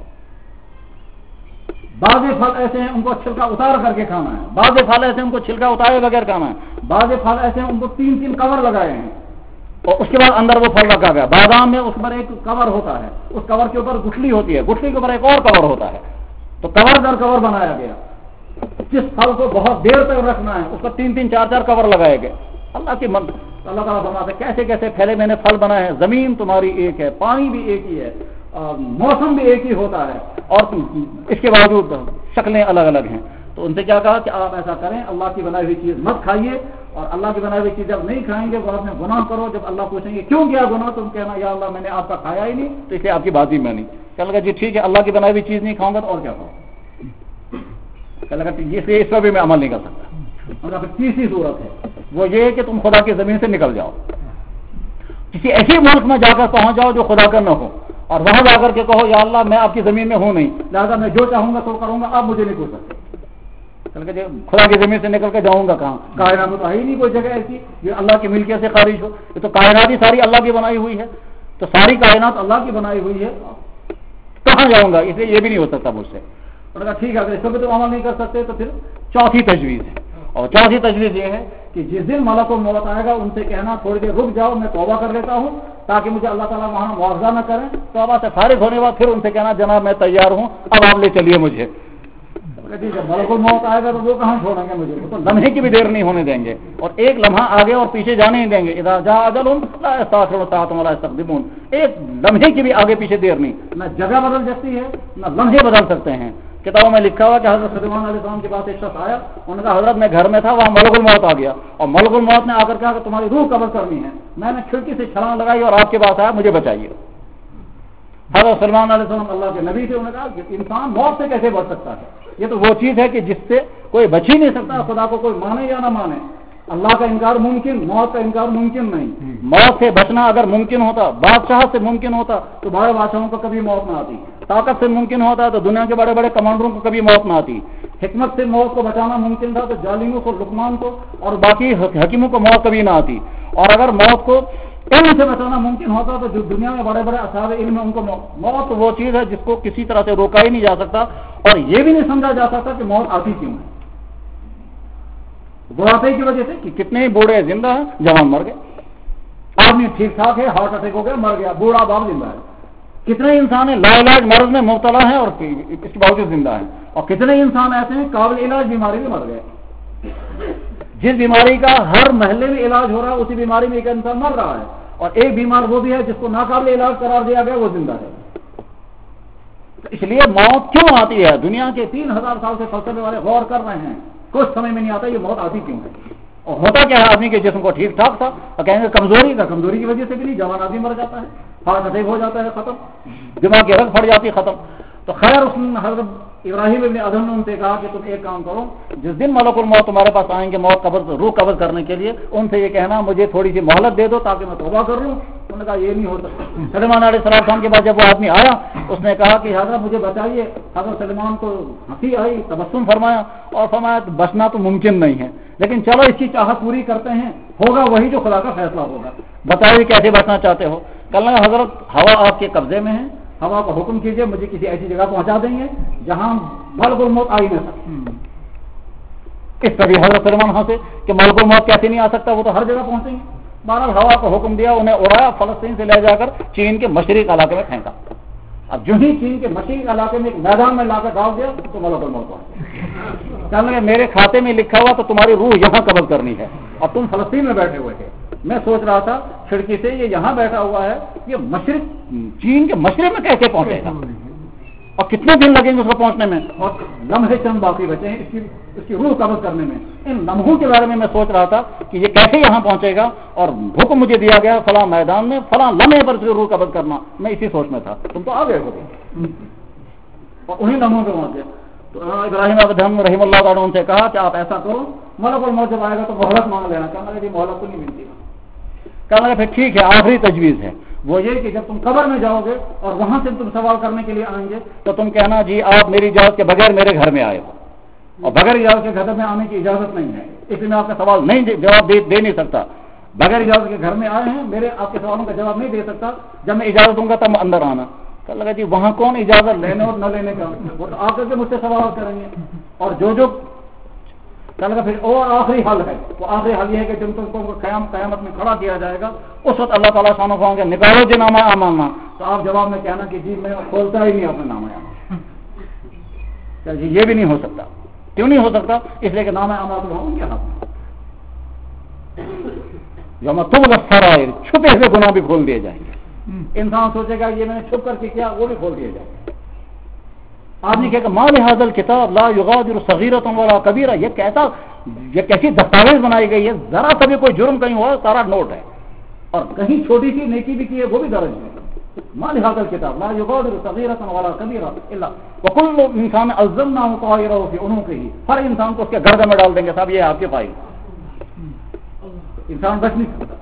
بعض پھل ایسے ہیں ان کو چھلکا اتار کر کے کھانا ہے، بعض پھل ایسے ہیں ان کو چھلکا اتارے بغیر کھانا ہے، بعض پھل ایسے ہیں ان کو تین تین کور لگائے ہیں اور اس کے بعد اندر وہ پھل رکھا گیا. بادام میں اس پر ایک کور ہوتا ہے، اس کور کے اوپر گٹھلی ہوتی ہے، گٹھلی کے اوپر ایک اور کور ہوتا ہے، تو کور در کور بنایا گیا. جس پھل کو بہت دیر تک رکھنا ہے اس کا تین تین چار چار کور لگائے گئے. اللہ کی من اللہ تعالیٰ فرماتے ہیں کیسے کیسے پھیلے میں نے پھل بنائے ہیں. زمین تمہاری ایک ہے, پانی بھی ایک ہی ہے, موسم بھی ایک ہی ہوتا ہے, اور اس کے باوجود شکلیں الگ الگ ہیں. تو ان سے کیا کہا کہ آپ ایسا کریں, اللہ کی بنائی ہوئی چیز مت کھائیے, اور اللہ کی بنائی ہوئی چیز جب نہیں کھائیں گے وہ آپ نے گناہ کرو. جب اللہ پوچھیں گے کیوں کیا گناہ, تم کہنا یا اللہ میں نے آپ کا کھایا ہی نہیں تو اس لیے آپ کی بات ہی میں نہیں. کہنے لگا جی ٹھیک ہے, اللہ کی بنائی ہوئی چیز نہیں کھاؤں گا تو اور کیا کھاؤں. کہنے لگا اس لیے اس پر بھی میں عمل نہیں کر سکتا. مگر پھر تیسری صورت ہے وہ یہ کہ تم خدا کی زمین سے نکل جاؤ, کسی ایسے ملک میں جا کر پہنچ جاؤ جو خدا کا نہ ہو, اور وہاں جا کر کے کہو یا اللہ میں آپ کی زمین میں ہوں نہیں, لہٰذا میں جو چاہوں گا تو کروں گا, آپ مجھے نہیں پوچھ سکتے. خدا کی زمین سے نکل کے جاؤں گا کہاں, کائنات میں تو ہے ہی نہیں کوئی جگہ ایسی جو اللہ کی ملکیت سے خارج ہو. یہ تو کائنات ہی ساری اللہ کی بنائی ہوئی ہے, تو ساری کائنات اللہ کی بنائی ہوئی ہے, کہاں جاؤں گا, اس لیے یہ بھی نہیں ہو سکتا مجھ سے. اور اگر ٹھیک ہے اگر اس پر بھی تم عمل نہیں کر سکتے تو پھر چوتھی تجویز ہے, اور چوتھی تجویز یہ ہے کہ جس دن ملک الموت آئے گا ان سے کہنا تھوڑی دیر رک جاؤ, میں توبہ کر لیتا ہوں تاکہ مجھے اللہ تعالیٰ وہاں معاوضہ نہ کریں. توبہ سے فارغ ہونے کے بعد پھر ان سے کہنا جناب میں تیار ہوں, اب آپ لے چلیے مجھے. جب ملک الموت آئے گا تو وہ کہاں چھوڑیں گے مجھے, وہ تو لمحے کی بھی دیر نہیں ہونے دیں گے, اور ایک لمحہ آگے اور پیچھے جانے نہیں دیں گے. اذا جاء اجلهم لا يستأخرون ساعة ولا يستقدمون, ایک لمحے کی بھی آگے پیچھے دیر نہیں. نہ جگہ بدل سکتی ہے نہ لمحے بدل سکتے ہیں. کتابوں میں لکھا ہوا کہ حضرت سلیمان علیہ السلام کے پاس ایک شخص آیا, انہوں نے کہا حضرت میں گھر میں تھا, وہاں ملک الموت آ گیا, اور ملک الموت نے آ کر کہا کہ تمہاری روح قبض کرنی ہے. میں نے کھڑکی سے چھلانگ لگائی اور آپ کے پاس آیا, مجھے بچائیے. حضرت سلیمان علیہ السلام اللہ کے نبی تھے, انہوں نے کہا کہ انسان موت سے کیسے بچ سکتا ہے, یہ تو وہ چیز ہے کہ جس سے کوئی بچ ہی نہیں سکتا, خدا کو کوئی مانے یا نہ مانے. اللہ کا انکار ممکن, موت کا انکار ممکن نہیں. موت سے بچنا اگر ممکن ہوتا, بادشاہ سے ممکن ہوتا تو بڑے بادشاہوں کو کبھی موت نہ آتی. طاقت سے ممکن ہوتا تو دنیا کے بڑے بڑے کمانڈروں کو کبھی موت نہ آتی. حکمت سے موت کو بچانا ممکن تھا تو جالموں کو, لقمان کو اور باقی حکیموں کو موت کبھی نہ آتی. اور اگر موت کو علم سے بچانا ممکن ہوتا تو جو دنیا میں بڑے بڑے اصحاب علم ہیں ان کو موت وہ چیز ہے جس کو کسی طرح سے روکا ہی نہیں جا سکتا, اور یہ بھی نہیں سمجھا جا سکتا کہ موت آتی کیوں ہے. بڑھاپے کی وجہ سے کہ کتنے ہی بوڑھے زندہ ہیں, جوان مر گئے. آدمی ٹھیک ٹھاک ہے, ہارٹ اٹیک ہو گیا مر گیا, بوڑھا باپ زندہ ہے. کتنے انسان ہیں لا علاج مرض میں مبتلا ہیں اور اس کے باوجود زندہ ہیں, اور کتنے انسان ایسے ہیں قابل علاج بیماری میں مر گئے. جس بیماری کا ہر محلے میں علاج ہو رہا ہے اسی بیماری میں ایک انسان مر رہا ہے, اور ایک بیمار وہ بھی ہے جس کو ناقابل علاج قرار دیا گیا, وہ زندہ ہے. تو اس لیے موت کیوں آتی ہے, دنیا کے تین ہزار سال سے فلسفے والے غور کر رہے ہیں, کچھ سمجھ میں نہیں آتا یہ موت آتی کیوں ہے. اور ہوتا کیا ہے, آدمی کے جسم کو ٹھیک ٹھاک تھا, اور کہیں گے کمزوری کا, کمزوری کی وجہ سے بھی نہیں, جوان آدمی مر جاتا ہے, ہارٹ اٹیک ہو جاتا ہے, ختم, دماغ کی رگ پھٹ جاتی ہے, ختم. تو خیر اس نے حضرت ابراہیم ابن ادھم نے ان سے کہا کہ تم ایک کام کرو, جس دن ملک الموت تمہارے پاس آئیں گے موت قبض روح قبض کرنے کے لیے, ان سے یہ کہنا مجھے تھوڑی سی مہلت دے دو تاکہ میں توبہ کر لوں. انہوں نے کہا یہ نہیں ہو سکتا. سلیمان علیہ السلام کے بعد جب وہ آدمی آیا اس نے کہا کہ حضرت مجھے بچائیے. حضرت سلیمان کو ہنسی آئی, تبسم فرمایا اور فرمایا بچنا تو ممکن نہیں ہے, لیکن چلو اس کی چاہت پوری کرتے ہیں, ہوگا وہی جو خدا کا فیصلہ ہوگا. بتائیے کیسے بچنا چاہتے ہو. کہنے لگا حضرت ہوا آپ کے قبضے میں ہے, ہوا کو حکم کیجئے مجھے کسی ایسی جگہ پہنچا دیں گے جہاں ملک الموت آ ہی نہ سکے. اس طرح حضرت سلیمان ہنسے کہ ملک الموت کیسے نہیں آ سکتا, وہ تو ہر جگہ پہنچیں گے. بہرحال ہوا کو حکم دیا, انہیں اڑایا, فلسطین سے لے جا کر چین کے مشرق علاقے میں پھینکا. اب جو ہی چین کے مشرق علاقے میں ایک میدان میں لا کر ڈال دیا تو ملک الموت پہنچ. کہنے لگے میرے کھاتے میں لکھا ہوا تو تمہاری روح یہاں قبض کرنی ہے, اور تم فلسطین میں بیٹھے ہوئے تھے. میں سوچ رہا تھا کھڑکی سے یہ یہاں بیٹھا ہوا ہے, یہ مشرق چین کے مشرق میں کیسے پہنچے گا, اور کتنے دن لگیں گے اس کو پہنچنے میں, اور لمحے چند باقی بچے ہیں اس کی اس کی روح قبض کرنے میں. ان لمحوں کے بارے میں میں سوچ رہا تھا کہ یہ کیسے یہاں پہنچے گا, اور حکم مجھے دیا گیا فلاں میدان میں فلاں لمحے پر روح قبض کرنا. میں اسی سوچ میں تھا, تم تو آ گئے ہو اور انہیں لمحوں پہ پہنچ گئے. تو ابراہیم ادھم رحم اللہ تعالیٰ ان سے کہا کہ آپ ایسا کرو, ملک الموت جب آئے گا تو مہلت مانگ لینا. کہنے لگے مہلت تو نہیں ملتی. کہنے لگے پھر ٹھیک ہے, آخری تجویز ہے وہ یہ کہ جب تم قبر میں جاؤ گے اور وہاں سے تم سوال کرنے کے لیے آئیں گے تو تم کہنا جی آپ میری اجازت کے بغیر میرے گھر میں آئے ہو, اور بغیر اجازت کے گھر میں آنے کی اجازت نہیں ہے, اس لیے میں آپ کا سوال نہیں جواب دے, دے نہیں سکتا. بغیر اجازت کے گھر میں آئے ہیں, میرے آپ کے سوالوں کا جواب نہیں دے سکتا. جب میں اجازت دوں گا تب اندر آنا. کہنے لگا جی وہاں کون اجازت لینے اور نہ لینے کا, وہ تو آ کر کے مجھ سے سوال کریں گے. اور جو جو کہنے لگا پھر اور آخری حل ہے, وہ آخری حل یہ ہے کہ جب تم کو قیام قیامت میں کھڑا کیا جائے گا اس وقت اللہ تعالیٰ شان و فرمان کے نکالو جی نامہ اعمالنا, تو آپ جواب میں کہنا کہ جی میں کھولتا ہی نہیں اپنے نامہ اعمال. جی یہ بھی نہیں ہو سکتا. کیوں نہیں ہو سکتا؟ اس لیے کہ نام اعمال تو ہوں گے ہاتھ میں. یوم تبلی السرائر، چھپے ہوئے گناہ بھی کھول دیے جائیں گے. انسان سوچے گا یہ میں نے چھپ کر کے کیا، وہ بھی کھول دیے جائیں گے. آدمی کہے گا ما لہذا الکتاب لا یغادر صغیرۃ ولا کبیرہ، یہ کیسا، یہ کیسی دستاویز بنائی گئی ہے، ذرا سا بھی کوئی جرم کہیں ہوا سارا نوٹ ہے، اور کہیں چھوٹی سی نیکی بھی کی ہے وہ بھی درج ہے. ما لهذا الكتاب لا يغادر صغيرة ولا كبيرة الا وكل انسان الزمناه طائره في عنقه، ہر انسان کو اس کے گردن میں ڈال دیں گے صاحب یہ آپ کے فائل. انسان بچ نہیں سکتا.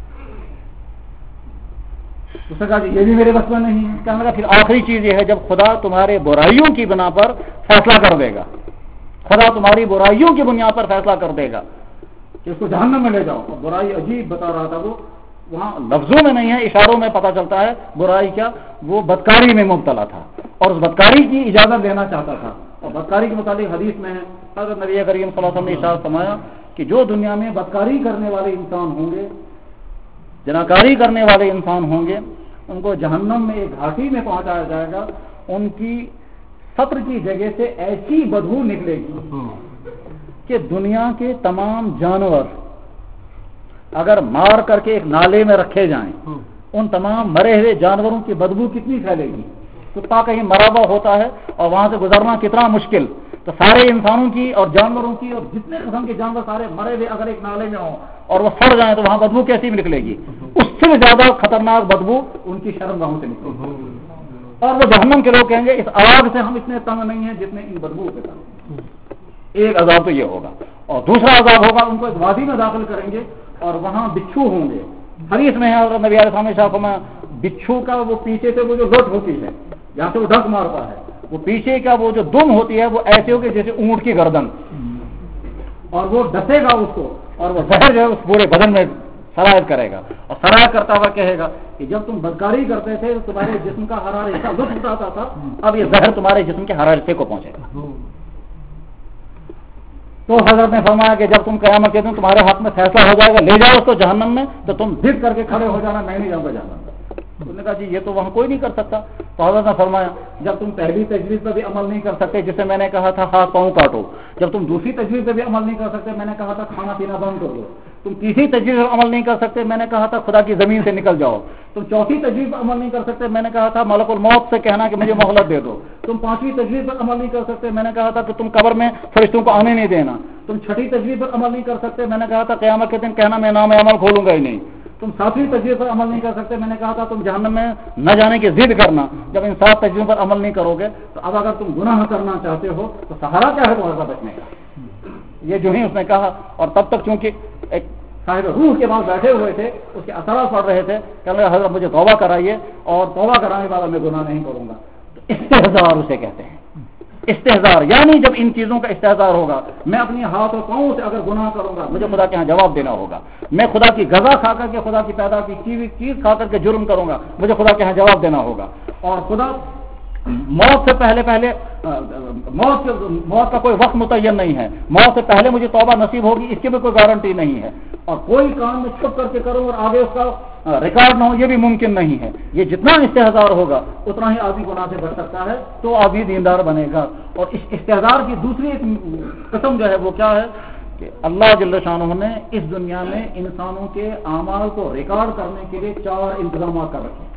اس نے کہا کہ یہ بھی میرے بس میں نہیں ہے. کہنے لگا پھر آخری چیز یہ ہے جب خدا تمہارے برائیوں کی بنا پر فیصلہ کر دے گا، خدا تمہاری برائیوں کی بنیاد پر فیصلہ کر دے گا کہ اس کو جہنم میں لے جاؤ. اور برائی عجیب بتا رہا تھا وہ، وہاں لفظوں میں نہیں ہے اشاروں میں پتہ چلتا ہے برائی کیا، وہ بدکاری میں مبتلا تھا اور اس بدکاری کی اجازت لینا چاہتا تھا. اور بدکاری کے متعلق حدیث میں ہے حضرت نبی کریم صلی اللہ علیہ وسلم نے ارشاد فرمایا کہ جو دنیا میں بدکاری کرنے والے انسان ہوں گے، جناکاری کرنے والے انسان ہوں گے، ان کو جہنم میں ایک گھاٹی میں پہنچایا جائے گا. ان کی سطر کی جگہ سے ایسی بدبو نکلے گی کہ دنیا کے تمام جانور اگر مار کر کے ایک نالے میں رکھے جائیں، ان تمام مرے ہوئے جانوروں کی بدبو کتنی پھیلے گی. کتا کہیں مرا ہوا ہوتا ہے اور وہاں سے گزرنا کتنا مشکل، تو سارے انسانوں کی اور جانوروں کی اور جتنے قسم کے جانور سارے مرے ہوئے اگر ایک نالے میں ہوں اور وہ سڑ جائیں تو وہاں بدبو کیسی نکلے گی. اس سے زیادہ خطرناک بدبو ان کی شرمگاہوں سے نکلے گی. اور وہ جہنم کے لوگ کہیں گے اس آگ سے ہم اتنے تنگ نہیں ہیں جتنے ان بدبو کے تنگ. ایک عذاب تو یہ ہوگا، اور دوسرا عذاب ہوگا ان کو ایک وادی میں داخل کریں گے اور وہاں بچھو ہوں گے. حدیث میں ہے حضرت نبی علیہ السلام نے فرمایا بچھو کا وہ پیچھے سے وہ جو لٹ ہوتی ہے جہاں سے وہ ڈھک مارتا ہے، وہ پیچھے کا وہ جو دم ہوتی ہے وہ ایسے ہوگی جیسے اونٹ کی گردن، اور وہ ڈسے گا اس کو اور وہ زہر جو ہے اس پورے بدن میں سرایت کرے گا. اور سرایت کرتا ہوا کہے گا کہ جب تم بدکاری کرتے تھے تمہارے جسم کا ہر ہر حصہ لطف اٹھاتا تھا، اب یہ زہر تمہارے جسم کے ہر ہر حصے کو پہنچے گا. تو حضرت نے فرمایا کہ جب تم قیامت کے دن تمہارے ہاتھ میں فیصلہ ہو جائے گا لے جاؤ اس کو جہنم میں، تو تم ضد کر کے کھڑے ہو جانا میں نہیں جاؤں گا جہنم. انہوں نے کہا جی یہ تو وہاں کوئی نہیں کر سکتا. تو حضرت نے فرمایا جب تم پہلی تجویز پہ بھی عمل نہیں کر سکتے جسے میں نے کہا تھا ہاتھ پاؤں کاٹو، جب تم دوسری تجویز پہ بھی عمل نہیں کر سکتے میں نے کہا تھا کھانا پینا بند کر دو، تم تیسری تجویز پر عمل نہیں کر سکتے میں نے کہا تھا خدا کی زمین سے نکل جاؤ، تم چوتھی تجویز پر عمل نہیں کر سکتے میں نے کہا تھا ملک الموت سے کہنا کہ مجھے مہلت دے دو، تم پانچویں تجویز پر عمل نہیں کر سکتے میں نے کہا تھا کہ تم قبر میں فرشتوں کو آنے نہیں دینا، تم چھٹی تجویز پر عمل نہیں کر سکتے میں نے کہا تھا قیامت کے دن کہنا میں نام عمل کھولوں گا ہی نہیں، تم ساتویں تجویز پر عمل نہیں کر سکتے میں نے کہا تھا تم جہنم میں نہ جانے کی ضد کرنا. جب ان سات تجویزوں پر عمل نہیں کرو گے تو اب اگر تم گناہ کرنا چاہتے ہو تو سہارا کیا ہے تمہارا بچنے کا. یہ جو ہی اس نے کہا، اور تب تک چونکہ ایک صاحب روح کے بعد بیٹھے ہوئے تھے اس کے اثرات پڑ رہے تھے، کہنے لگا حضرت مجھے توبہ کرائیے اور توبہ کرانے والا میں گناہ نہیں کروں گا. تو استحزار اسے کہتے ہیں، استحزار یعنی جب ان چیزوں کا استحزار ہوگا، میں اپنی ہاتھ اور پاؤں سے اگر گناہ کروں گا مجھے خدا کے یہاں جواب دینا ہوگا، میں خدا کی غذا کھا کر کے خدا کی پیدا کی چیز کھا کر کے جرم کروں گا مجھے خدا کے یہاں جواب دینا ہوگا. اور خدا موت سے پہلے پہلے موت موت کا کوئی وقت متعین نہیں ہے، موت سے پہلے مجھے توبہ نصیب ہوگی اس کی بھی کوئی گارنٹی نہیں ہے، اور کوئی کام میں چھپ کر کے کروں اور آگے اس کا ریکارڈ نہ ہو یہ بھی ممکن نہیں ہے. یہ جتنا استحزار ہوگا اتنا ہی آدمی گناہ سے بچ سکتا ہے تو آدمی دیندار بنے گا. اور اس استحزار کی دوسری قسم جو ہے وہ کیا ہے کہ اللہ جل شانہ نے اس دنیا میں انسانوں کے اعمال کو ریکارڈ کرنے کے لیے چار انتظامات کر رکھے.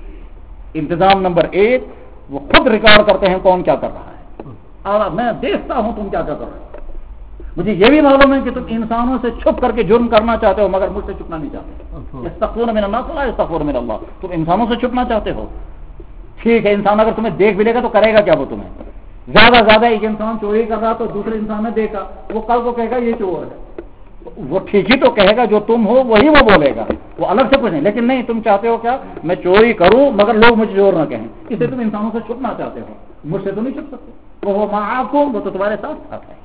انتظام نمبر ایک، وہ خود ریکارڈ کرتے ہیں کون کیا کر رہا ہے، اور میں دیکھتا ہوں تم کیا کیا کر رہے ہو. مجھے یہ بھی معلوم ہے کہ تم انسانوں سے چھپ کر کے جرم کرنا چاہتے ہو مگر مجھ سے چھپنا نہیں چاہتے. استغفر من الناس ولا استغفر من اللہ، تم انسانوں سے چھپنا چاہتے ہو. ٹھیک ہے، انسان اگر تمہیں دیکھ بھی لے گا تو کرے گا کیا؟ وہ تمہیں زیادہ زیادہ ایک انسان چوری کر رہا تو دوسرے انسان نے دیکھا، وہ کل کو کہے گا یہ چور ہے، وہ ٹھیک ہی تو کہے گا، جو تم ہو وہی وہ بولے گا، وہ الگ سے کچھ نہیں. لیکن نہیں، تم چاہتے ہو کیا میں چوری کروں مگر لوگ مجھے چور نہ کہیں، اس لیے تم انسانوں سے چھپنا چاہتے ہو. مجھ سے تو نہیں چھپ سکتے. وہ معکم، وہ تو تمہارے ساتھ ساتھ ہے.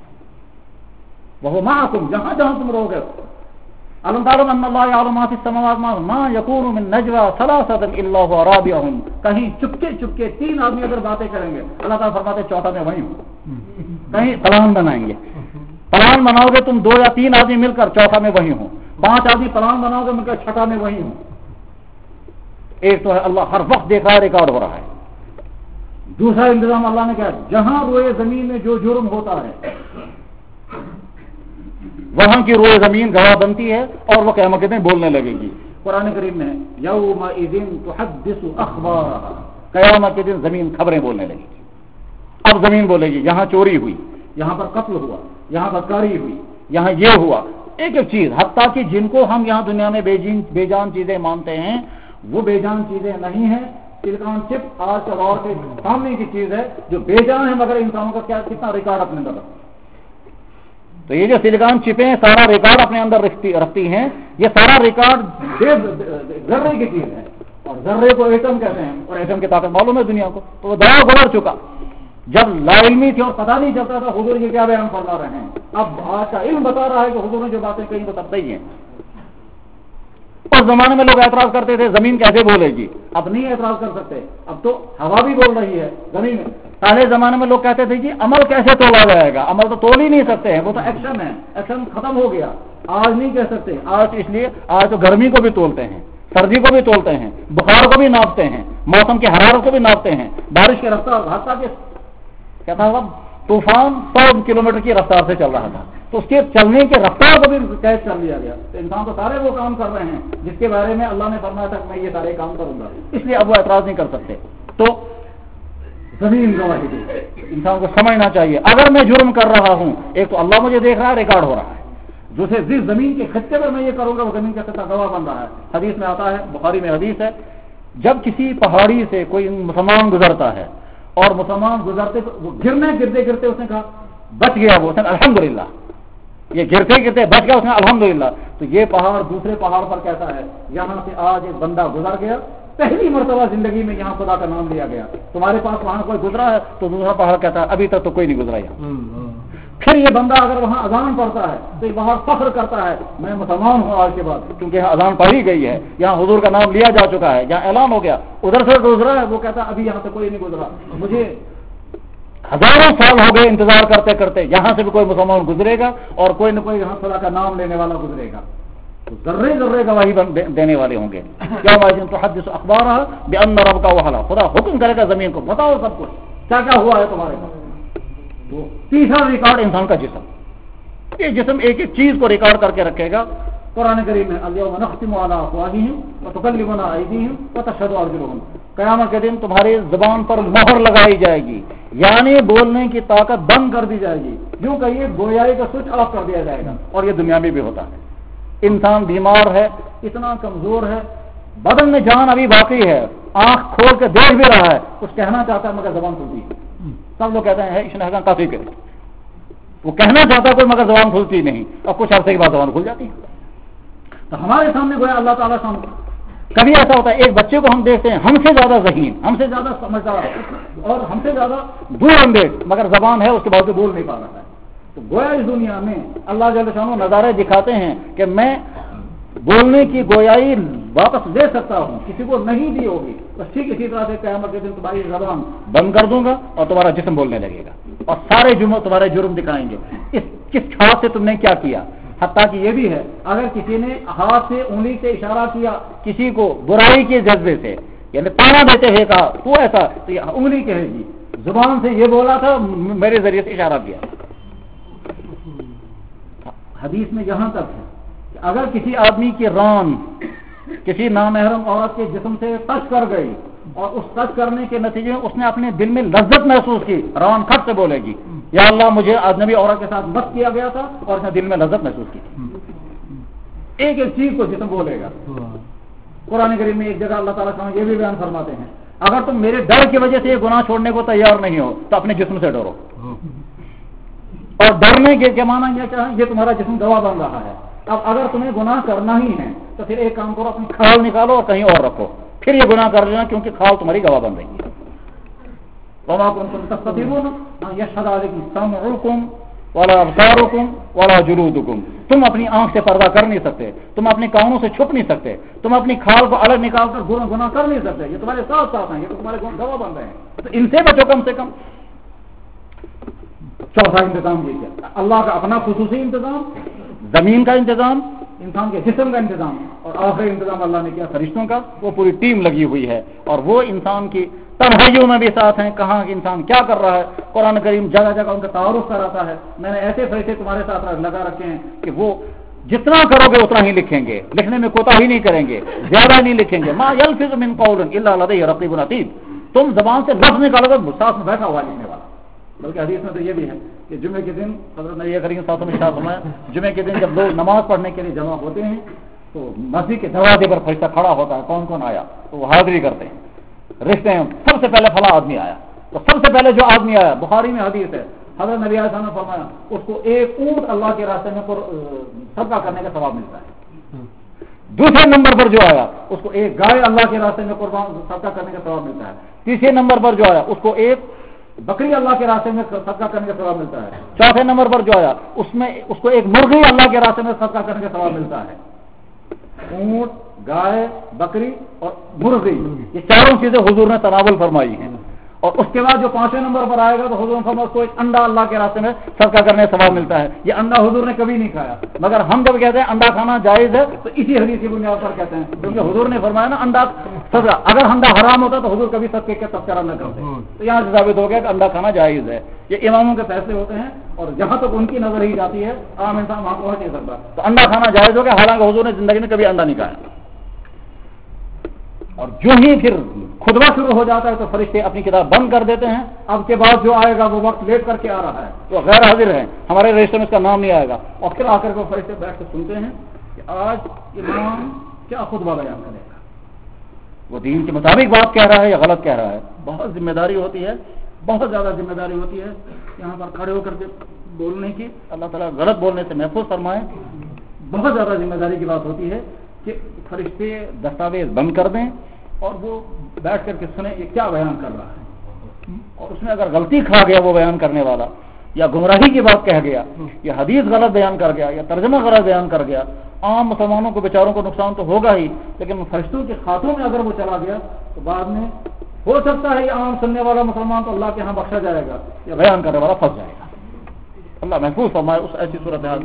وہ معکم، جہاں جہاں تم رہو گے. علم تعلم ان اللہ یعلم ما فی السماوات ما یکون من نجوى ثلاثه الا هو رابعهم، کہیں چپکے چپکے تین آدمی اگر باتیں کریں گے اللہ تعالیٰ فرماتے چوتھا میں وہی ہوں. کہیں پلان بنائیں گے، پلان بناؤ گے تم دو یا تین آدمی مل کر چوتھا میں وہی ہوں، پانچ آدمی پلان بناؤ گے مل کر چھٹا میں وہی ہوں. ایک تو ہے اللہ ہر وقت دیکھ رہا ہے، ریکارڈ ہو رہا ہے. دوسرا انتظام اللہ نے کہا جہاں روئے زمین میں جو جرم ہوتا ہے وہاں کی روح زمین گواہ بنتی ہے اور وہ قیامت کے دن بولنے لگے گی. قرآن کریم میں یومئذ تحدث اخبارها، قیامت کے دن زمین خبریں بولنے لگے گی. اب زمین بولے گی یہاں چوری ہوئی، یہاں پر قتل ہوا، یہاں بدکاری ہوئی، یہاں یہ ہوا، ایک ایک چیز. حتیٰ کہ جن کو ہم یہاں دنیا میں بے جان بے جان چیزیں مانتے ہیں وہ بے جان چیزیں نہیں ہیں. سلیکان چپ آج کے دور کے سامنے کی چیز ہے جو بے جان ہے مگر انسانوں کا کیا کتنا ریکارڈ اپنے اندر رکھتی ہے. تو یہ جو سلیکان چپیں سارا ریکارڈ اپنے اندر رکھتی رکھتی ہیں، یہ سارا ریکارڈ ذرے کی چیز ہے اور ذرے کو ایٹم کہتے ہیں اور ایٹم کی طاقت معلوم ہے دنیا کو. تو وہ دیا گزر چکا. جب لا علمی تھی اور پتہ نہیں چلتا تھا حضور یہ کیا بیان فرما رہے ہیں. اب آج کا علم بتا رہا ہے کہ حضور نے جو باتیں کہیں تو سب صحیح ہیں. اس زمانے میں لوگ اعتراض کرتے تھے زمین کیسے بولے گی، اب نہیں اعتراض کر سکتے. اب تو ہوا بھی بول رہی ہے زمین میں. پہلے زمانے میں لوگ کہتے تھے جی عمل کیسے تولا جائے گا، عمل تو تول ہی نہیں سکتے ہیں، وہ تو ایکشن ہے، ایکشن ختم ہو گیا. آج نہیں کہہ سکتے. آج اس لیے آج تو گرمی کو بھی تولتے ہیں، سردی کو بھی تولتے ہیں، بخار کو بھی ناپتے ہیں، موسم کی حرارت کو بھی ناپتے ہیں، بارش کی رفتار. حتیٰ کہ کیا تھا طوفان سو کلو میٹر کی رفتار سے چل رہا تھا تو اس کے چلنے کی رفتار کو بھی قید کر لیا گیا. تو انسان تو سارے وہ کام کر رہے ہیں جس کے بارے میں اللہ نے فرمایا تھا میں یہ سارے کام کروں گا، اس لیے اب وہ اعتراض نہیں کر سکتے. تو زمین گواہی دے. انسان کو سمجھنا چاہیے اگر میں جرم کر رہا ہوں، ایک تو اللہ مجھے دیکھ رہا ہے، ریکارڈ ہو رہا ہے. دوسرے جس زمین کے خطے پر میں یہ کروں گا وہ زمین کا خطہ گواہ بن رہا ہے. حدیث میں آتا ہے، بخاری میں حدیث ہے، جب کسی پہاڑی سے کوئی مسلمان گزرتا ہے اور مسلمان گزرتے وہ گرنے گرتے گرتے اس نے کہا بچ گیا، وہ اس نے الحمدللہ، یہ گرتے گرتے بچ گیا اس نے الحمدللہ. تو یہ پہاڑ دوسرے پہاڑ پر کیسا ہے، یہاں سے آج ایک بندہ گزر گیا، پہلی مرتبہ زندگی میں یہاں خدا کا نام لیا گیا. تمہارے پاس وہاں کوئی گزرا ہے تو دوسرا پہاڑ کہتا ہے ابھی تک تو کوئی نہیں گزرا یہاں. پھر یہ بندہ اگر وہاں اذان پڑھتا ہے تو یہ باہر فخر کرتا ہے میں مسلمان ہوں آج کے بعد، کیونکہ یہاں اذان پڑھی گئی ہے، یہاں حضور کا نام لیا جا چکا ہے، یہاں اعلان ہو گیا. ادھر سے گزرا ہے وہ کہتا ہے ابھی یہاں سے کوئی نہیں گزرا، مجھے ہزاروں سال ہو گئے انتظار کرتے کرتے، یہاں سے بھی کوئی مسلمان گزرے گا اور کوئی نہ کوئی یہاں خدا کا نام لینے والا گزرے گا. تو ذرے ذرے گواہی دینے والے ہوں گے. کیا تحدث اخبارها بان ربك وحلا، خدا حکم کرے گا زمین کو بتاؤ سب کچھ کیا کیا ہوا ہے تمہارے پاس. تو تیسرا ریکارڈ انسان کا جسم. یہ جسم ایک ایک چیز کو ریکارڈ کر کے رکھے گا. قرآن کریم میں الیوم نختم علی افواہہم وتکلمنا ایدیہم وتشہد ارجلہم، قیامت کے دن تمہاری زبان پر مہر لگائی جائے گی، یعنی بولنے کی طاقت بند کر دی جائے گی. یوں کہیے گویائی کا سوئچ آف کر دیا جائے گا. اور یہ دنیا میں بھی ہوتا ہے. انسان بیمار ہے، اتنا کمزور ہے، بدن میں جان ابھی باقی ہے، آنکھ کھول کے دیکھ بھی رہا ہے، کچھ کہنا چاہتا ہے مگر زبان کھلتی ہے. سب لوگ کہتے ہیں اس نے کافی کرے، وہ کہنا چاہتا ہے کوئی مگر زبان کھلتی نہیں، اور کچھ عرصے کے بعد زبان کھل جاتی ہے. تو ہمارے سامنے گویا اللہ تعالیٰ سامنے کبھی ایسا ہوتا ہے ایک بچے کو ہم دیکھتے ہیں ہم سے زیادہ ذہین، ہم سے زیادہ سمجھدار اور ہم سے زیادہ دور اندیش، مگر زبان ہے اس کے باوجود بول نہیں پا رہا ہے. تو گویا اس دنیا میں اللہ جل شانہ نظارے دکھاتے ہیں کہ میں بولنے کی گویائی واپس لے سکتا ہوں، کسی کو نہیں دی ہوگی. بس ٹھیک اسی طرح سے قیامت کے دن تمہاری زبان بند کر دوں گا اور تمہارا جسم بولنے لگے گا اور سارے جرم تمہارے جرم دکھائیں گے. اس کس ہاتھ سے تم نے کیا کیا. حتیٰ کہ یہ بھی ہے اگر کسی نے ہاتھ سے انگلی سے اشارہ کیا کسی کو برائی کے جذبے سے، یعنی تانا دیتے ہوئے کہا تو ایسا، تو یہ انگلی کہے گی، زبان سے یہ بولا تھا میرے ذریعے سے اشارہ کیا. حدیث میں یہاں تک ہے کہ اگر کسی آدمی کی ران کسی نامحرم عورت کے جسم سے ٹچ کر گئی اور اس ٹچ کرنے کے نتیجے میں اس نے اپنے دل میں لذت محسوس کی، ران کھٹ سے بولے گی یا اللہ مجھے اجنبی عورت کے ساتھ مست کیا گیا تھا اور اس نے دل میں لذت محسوس کی. ایک ایک چیز کو جسم بولے گا. قرآن کریم میں ایک جگہ اللہ تعالیٰ سے یہ بھی بیان فرماتے ہیں اگر تم میرے ڈر کی وجہ سے یہ گناہ چھوڑنے کو تیار نہیں ہو تو اپنے جسم سے ڈرو. اور ڈرنے کے معنی یہ کیا ہے، یہ تمہارا جسم گواہ بن رہا ہے. اب اگر تمہیں گناہ کرنا ہی ہے تو پھر ایک کام کرو، اپنی کھال نکالو اور کہیں اور رکھو، پھر یہ گناہ کر لینا کیونکہ کھال تمہاری گواہ بن رہی ہے. وما كنتم تستطيعون ان يشهد عليكم سمعكم ولا ابصاركم ولا جلودكم. تم اپنی آنکھ سے پردہ کر نہیں سکتے، تم اپنے کانوں سے چھپ نہیں سکتے، تم اپنی کھال کو الگ نکال کر گناہ گناہ کر نہیں سکتے. یہ تمہارے ساتھ ساتھ ہیں، یہ تمہارے گواہ بن رہے ہیں. تو ان سے بچو کم سے کم. چوتھا انتظام یہ کیا، اللہ کا اپنا خصوصی انتظام، زمین کا انتظام، انسان کے جسم کا انتظام، اور آخری انتظام اللہ نے کیا فرشتوں کا. وہ پوری ٹیم لگی ہوئی ہے اور وہ انسان کی تنہائیوں میں بھی ساتھ ہیں. کہاں کہ انسان کیا کر رہا ہے. قرآن کریم جگہ جگہ ان کا تعارف کراتا ہے. میں نے ایسے فرشتے تمہارے ساتھ لگا رکھے ہیں کہ وہ جتنا کرو گے اتنا ہی لکھیں گے, لکھنے میں کوتاہی نہیں کریں گے, زیادہ نہیں لکھیں گے. ما یلفظ من قول الا لدیہ رقیب عتید. تم زبان سے لفظ نکالو گے ساتھ میں بیٹھا ہوا لکھنے والا. بلکہ حدیث میں تو یہ بھی ہے کہ جمعے کے دن حضرت نبی کریم صلی اللہ علیہ وسلم نے فرمایا جمعے کے دن جب لوگ نماز پڑھنے کے لیے جمع ہوتے ہیں تو مسجد کے دروازے پر فرشتہ کھڑا ہوتا ہے, کون کون آیا, تو وہ حاضری کرتے ہیں, رشتے ہیں. سب سے پہلے فلاں آدمی آیا, تو سب سے پہلے جو آدمی آیا, بخاری میں حدیث ہے, حضرت نبی علیہ السلام نے فرمایا اس کو ایک اونٹ اللہ کے راستے میں صدقہ کرنے کا ثواب ملتا ہے. دوسرے نمبر پر جو آیا اس کو ایک گائے اللہ کے راستے میں قربان صدقہ کرنے کا ثواب ملتا ہے. تیسرے نمبر پر جو آیا اس کو ایک بکری اللہ کے راستے میں صدقہ کرنے کا ثواب ملتا ہے. چوتھے نمبر پر جو آیا اس میں اس کو ایک مرغی اللہ کے راستے میں صدقہ کرنے کا ثواب ملتا ہے. اونٹ, گائے, بکری اور مرغی, یہ چاروں چیزیں حضور نے تناول فرمائی ہیں. اور اس کے بعد جو پانچویں نمبر پر آئے گا تو حضور نے فرمایا اس کو ایک انڈا اللہ کے راستے میں صدقہ کرنے کا ثواب ملتا ہے. یہ انڈا حضور نے کبھی نہیں کھایا, مگر ہم جب کہتے ہیں انڈا کھانا جائز ہے تو اسی حدیث کی بنیاد پر کہتے ہیں, کیونکہ حضور نے فرمایا نا انڈا صدقہ. اگر انڈا حرام ہوتا تو حضور کبھی صدقے کا تذکرہ نہ کرتے. تو یہاں سے ثابت ہو گیا کہ انڈا کھانا جائز ہے. یہ اماموں کے فیصلے ہوتے ہیں اور جہاں تک ان کی نظر ہی جاتی ہے عام انسان وہاں پہنچ نہیں سکتا. تو انڈا کھانا جائز ہو گیا, حالانکہ حضور نے زندگی میں کبھی انڈا نہیں کھایا. اور جو ہی پھر خطبہ شروع ہو جاتا ہے تو فرشتے اپنی کتاب بند کر دیتے ہیں. اب کے بعد جو آئے گا وہ وقت لیٹ کر کے آ رہا ہے, تو غیر حاضر ہے, ہمارے رجسٹر میں اس کا نام نہیں آئے گا. اور پھر آ کر کے فرشتے بیٹھ کے سنتے ہیں کہ آج امام کیا خطبہ بیان کرے گا, وہ دین کے مطابق بات کہہ رہا ہے یا غلط کہہ رہا ہے. بہت ذمہ داری ہوتی ہے, بہت زیادہ ذمہ داری ہوتی ہے یہاں پر کھڑے ہو کر کے بولنے کی. اللہ تعالیٰ غلط بولنے سے محفوظ فرمائے. بہت زیادہ ذمہ داری کی بات ہوتی ہے کہ فرشتے دستاویز بند کر دیں اور وہ بیٹھ کر کے سنیں یہ کیا بیان کر رہا ہے. اور اس میں اگر غلطی کھا گیا وہ بیان کرنے والا, یا گمراہی کی بات کہہ گیا, یا حدیث غلط بیان کر گیا, یا ترجمہ غلط بیان کر گیا, عام مسلمانوں کو بیچاروں کو نقصان تو ہوگا ہی, لیکن فرشتوں کے ہاتھوں میں اگر وہ چلا گیا تو بعد میں ہو سکتا ہے یہ عام سننے والا مسلمان تو اللہ کے ہاں بخشا جائے گا, یا بیان کرنے والا پھنس جائے گا. اللہ محفوظ فرمائے اس ایسی صورتحال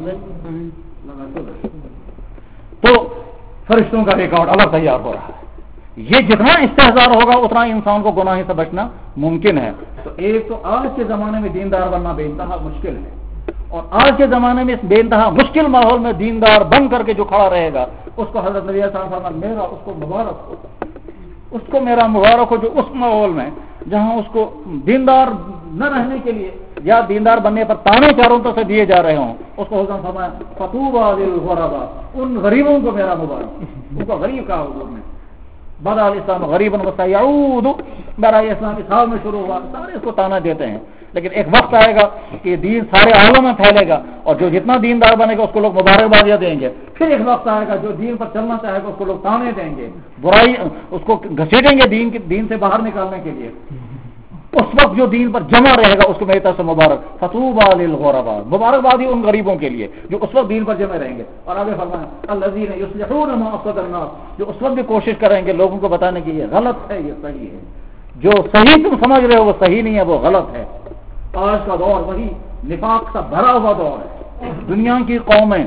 سے. تو فرشتوں کا ریکارڈ الگ تیار ہو رہا ہے. یہ جتنا استحضار ہوگا اتنا انسان کو گناہ سے بچنا ممکن ہے. تو ایک تو آج کے زمانے میں دیندار بننا بے انتہا مشکل ہے, اور آج کے زمانے میں اس بے انتہا مشکل ماحول میں دیندار بن کر کے جو کھڑا رہے گا اس کو حضرت نبی صلی اللہ علیہ وسلم میرا اس کو مبارک ہو, اس کو میرا مبارک ہو جو اس ماحول میں جہاں اس کو دیندار نہ رہنے کے لیے یا دیندار بننے پر تانے چاروں طرف سے دیے جا رہے ہوں, اس کو حضرت فرمایا فطوبى للغرباء, ان غریبوں کو میرا مبارک. ان کو غریب کہا حضور نے. بدا الاسلام غریباً وسيعود, برائے اسلام اس حال میں شروع ہوا. سارے اس کو تانا دیتے ہیں, لیکن ایک وقت آئے گا کہ دین سارے عالم میں پھیلے گا اور جو جتنا دیندار بنے گا اس کو لوگ مبارکبادیاں دیں گے. پھر ایک وقت آئے گا جو دین پر چلنا چاہے گا اس کو لوگ تانے دیں گے, برائی اس کو گھسیٹیں گے دین کی دین سے باہر نکالنے کے لیے. اس وقت جو دین پر جمع رہے گا اس کو میری طرف سے مبارک. فطوبى للغرباء, مبارکبادی ان غریبوں کے لیے جو اس وقت دین پر جمع رہیں گے. اور آگے فرمایا الذين يصلحون ما افسد الناس, جو اس وقت بھی کوشش کریں گے لوگوں کو بتانے کی یہ غلط ہے یہ صحیح ہے, جو صحیح تم سمجھ رہے ہو وہ صحیح نہیں ہے وہ غلط ہے. آج کا دور وہی نفاق کا بھرا ہوا دور ہے. دنیا کی قومیں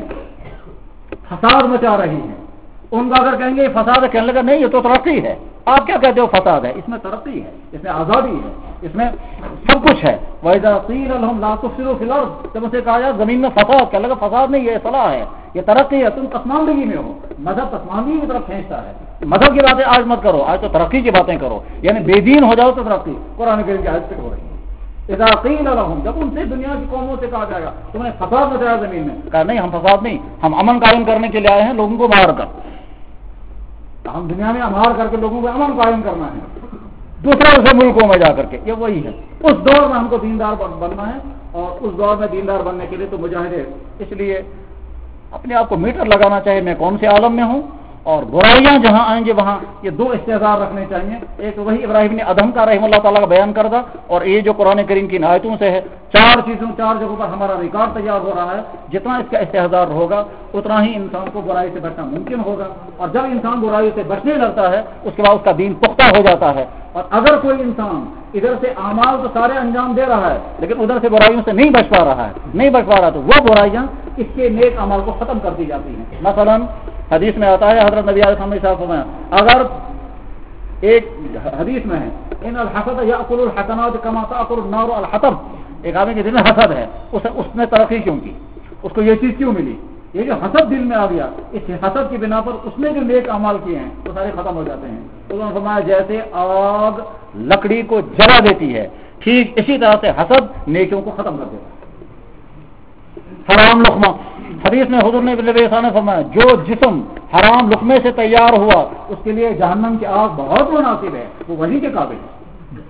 فساد مچا رہی ہیں. ان کا اگر کہیں گے یہ فساد ہے, کہنے لگا نہیں یہ تو ترقی ہے. آپ کیا کہتے ہو فساد ہے؟ اس میں ترقی ہے, اس میں آزادی ہے, اس میں سب کچھ ہے. وَإِذَا قِيلَ لَهُمْ لَا تُفْسِدُوا فِي الْأَرْضِ, جب اسے کہا جائے زمین میں فساد, کہنے لگا فساد نہیں, یہ اصلاح ہے, یہ ترقی ہے. تم پسماندگی میں ہو, مذہب پسماندگی کی طرف کھینچتا ہے. مذہب کی باتیں آج مت کرو, آج تو ترقی کی باتیں کرو, یعنی بے دین ہو جاؤ تو ترقی. قرآن کریم کی آیت سے ہو رہی ہے. اذا قیل لهم, جب ان سے دنیا کی قوموں سے کہا جائے گا تم نے فساد مچایا زمین میں, کہا نہیں ہم فساد نہیں, ہم امن قائم کرنے کے لیے آئے ہیں, لوگوں کو مار کر. ہم دنیا میں امار کر کے لوگوں کو امن قائم کرنا ہے دوسرے سے ملکوں میں جا کر کے. یہ وہی ہے. اس دور میں ہم کو دیندار بننا ہے, اور اس دور میں دیندار بننے کے لیے تو مجاہدے. اس لیے اپنے آپ کو میٹر لگانا چاہیے میں کون سے عالم میں ہوں, اور برائیاں جہاں آئیں گے وہاں یہ دو استحضار رکھنے چاہیے. ایک وہی ابراہیم نے ادم کا رحم اللہ تعالیٰ کا بیان کردہ, اور یہ جو قرآن کریم کی آیتوں سے ہے. چار چیزوں چار جگہوں پر ہمارا ریکارڈ تیار ہو رہا ہے. جتنا اس کا استحضار ہوگا اتنا ہی انسان کو برائی سے بچنا ممکن ہوگا. اور جب انسان برائی سے بچنے لگتا ہے اس کے بعد اس کا دین پختہ ہو جاتا ہے. اور اگر کوئی انسان ادھر سے اعمال تو سارے انجام دے رہا ہے لیکن ادھر سے برائیوں سے نہیں بچ پا رہا ہے نہیں بچ پا رہا تو وہ برائیاں اس کے نیک اعمال کو ختم کر دی جاتی ہیں. مثلا حدیث میں آتا ہے, حضرت نبی علیہ السلام نے فرمایا, اگر ایک حدیث میں ہے ان الحسد یاکل الحسنات کما تاکل النار الحطب. ایک آدمی کے دل میں حسد ہے, اس اس نے ترقی کیوں کی, اس کو یہ چیز کیوں ملی, یہ جو حسد دل میں آ گیا, اس حسد کی بنا پر اس نے جو نیک اعمال کیے ہیں وہ سارے ختم ہو جاتے ہیں. تو انہوں نے فرمایا جیسے آگ لکڑی کو جلا دیتی ہے, ٹھیک اسی طرح سے حسد نیکیوں کو ختم کر دیتا ہے. حرام لقمہ, حدیث میں حضور نے نے فرمایا جو جسم حرام لقمے سے تیار ہوا اس کے لیے جہنم کی آگ بہت مناسب ہے, وہ وہی کے قابل ہے.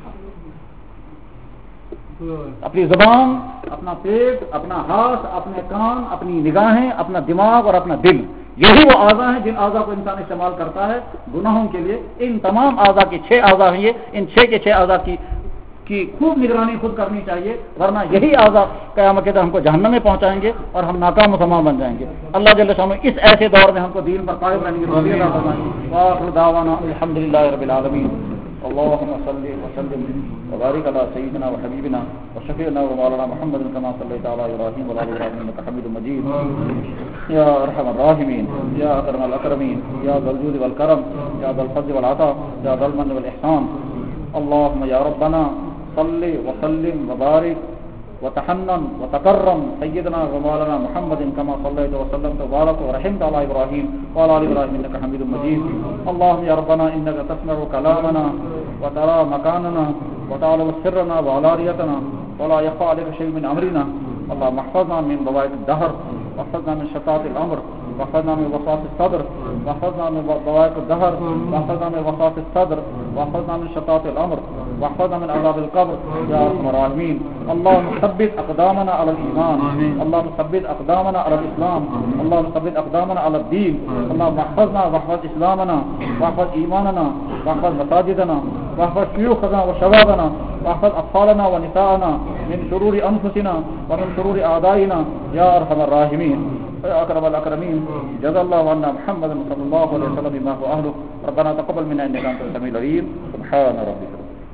اپنی زبان, اپنا پیٹ, اپنا ہاتھ, اپنے کان, اپنی نگاہیں, اپنا دماغ اور اپنا دل, یہی وہ اعضاء ہیں جن اعضاء کو انسان استعمال کرتا ہے گناہوں کے لیے. ان تمام اعضاء کی چھ اعضاء ہیں, یہ ان چھ کے چھ اعضاء کی کی خوب نگرانی خود کرنی چاہیے, ورنہ یہی اعضاء قیامت کے دن ہم کو جہنم میں پہنچائیں گے اور ہم ناکام و تمام بن جائیں گے. اللہ جل شانہ اس ایسے دور میں ہم کو دین پر قائم رہنے کی توفیق عطا فرمائے. وآخر دعوانا الحمدللہ رب العالمین. اللهم صل وسلم وبارك على سيدنا وحبيبنا وشفيعنا ومولانا محمد كما صليت على ابراهيم وعلى ال ابراهيم انك حميد مجيد. يا ارحم الراحمين يا اكرم الاكرمين يا ذا الجود والكرم يا ذا الفضل والعطاء يا ذا المن والاحسان. اللهم يا ربنا صل وسلم وبارك وتحنن وتكرم سيدنا ومولانا محمد كما صليت وسلمت وبارك ورحمت على ابراهيم وعلى ال ابراهيم انك حميد مجيد. اللهم يا ربنا انك تسمع كلامنا وترى مكاننا وتعلم سرنا وعلانيتنا ولا يخفى عليك شيء من امرنا. اللهم احفظنا من ضوابط الدهر واحفظنا من شتات الامر واحفظنا من وسواس الصدر واحفظنا من ضوابط الدهر واحفظنا من وسواس الصدر واحفظنا من شتات الامر واحفظنا من عذاب القبر يا ارحم الراحمين. اللهم ثبت اقدامنا على الايمان, اللهم ثبت اقدامنا على الاسلام, اللهم ثبت اقدامنا على الدين. اللهم احفظنا واحفظ اسلامنا واحفظ ايماننا واحفظ مساجدنا واحفظ شيوخنا وشبابنا واحفظ اطفالنا ونساءنا من شرور انفسنا ومن شرور اعدائنا يا ارحم الراحمين يا اكرم الاكرمين. جزا الله عنا محمد صلى الله عليه وسلم بما هو اهله. ربنا تقبل منا انك انت السميع العليم. سبحان ربك.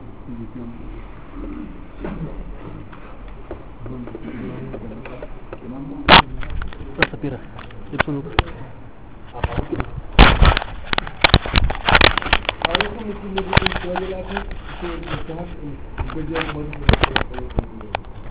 Sapira, itu Kalau kamu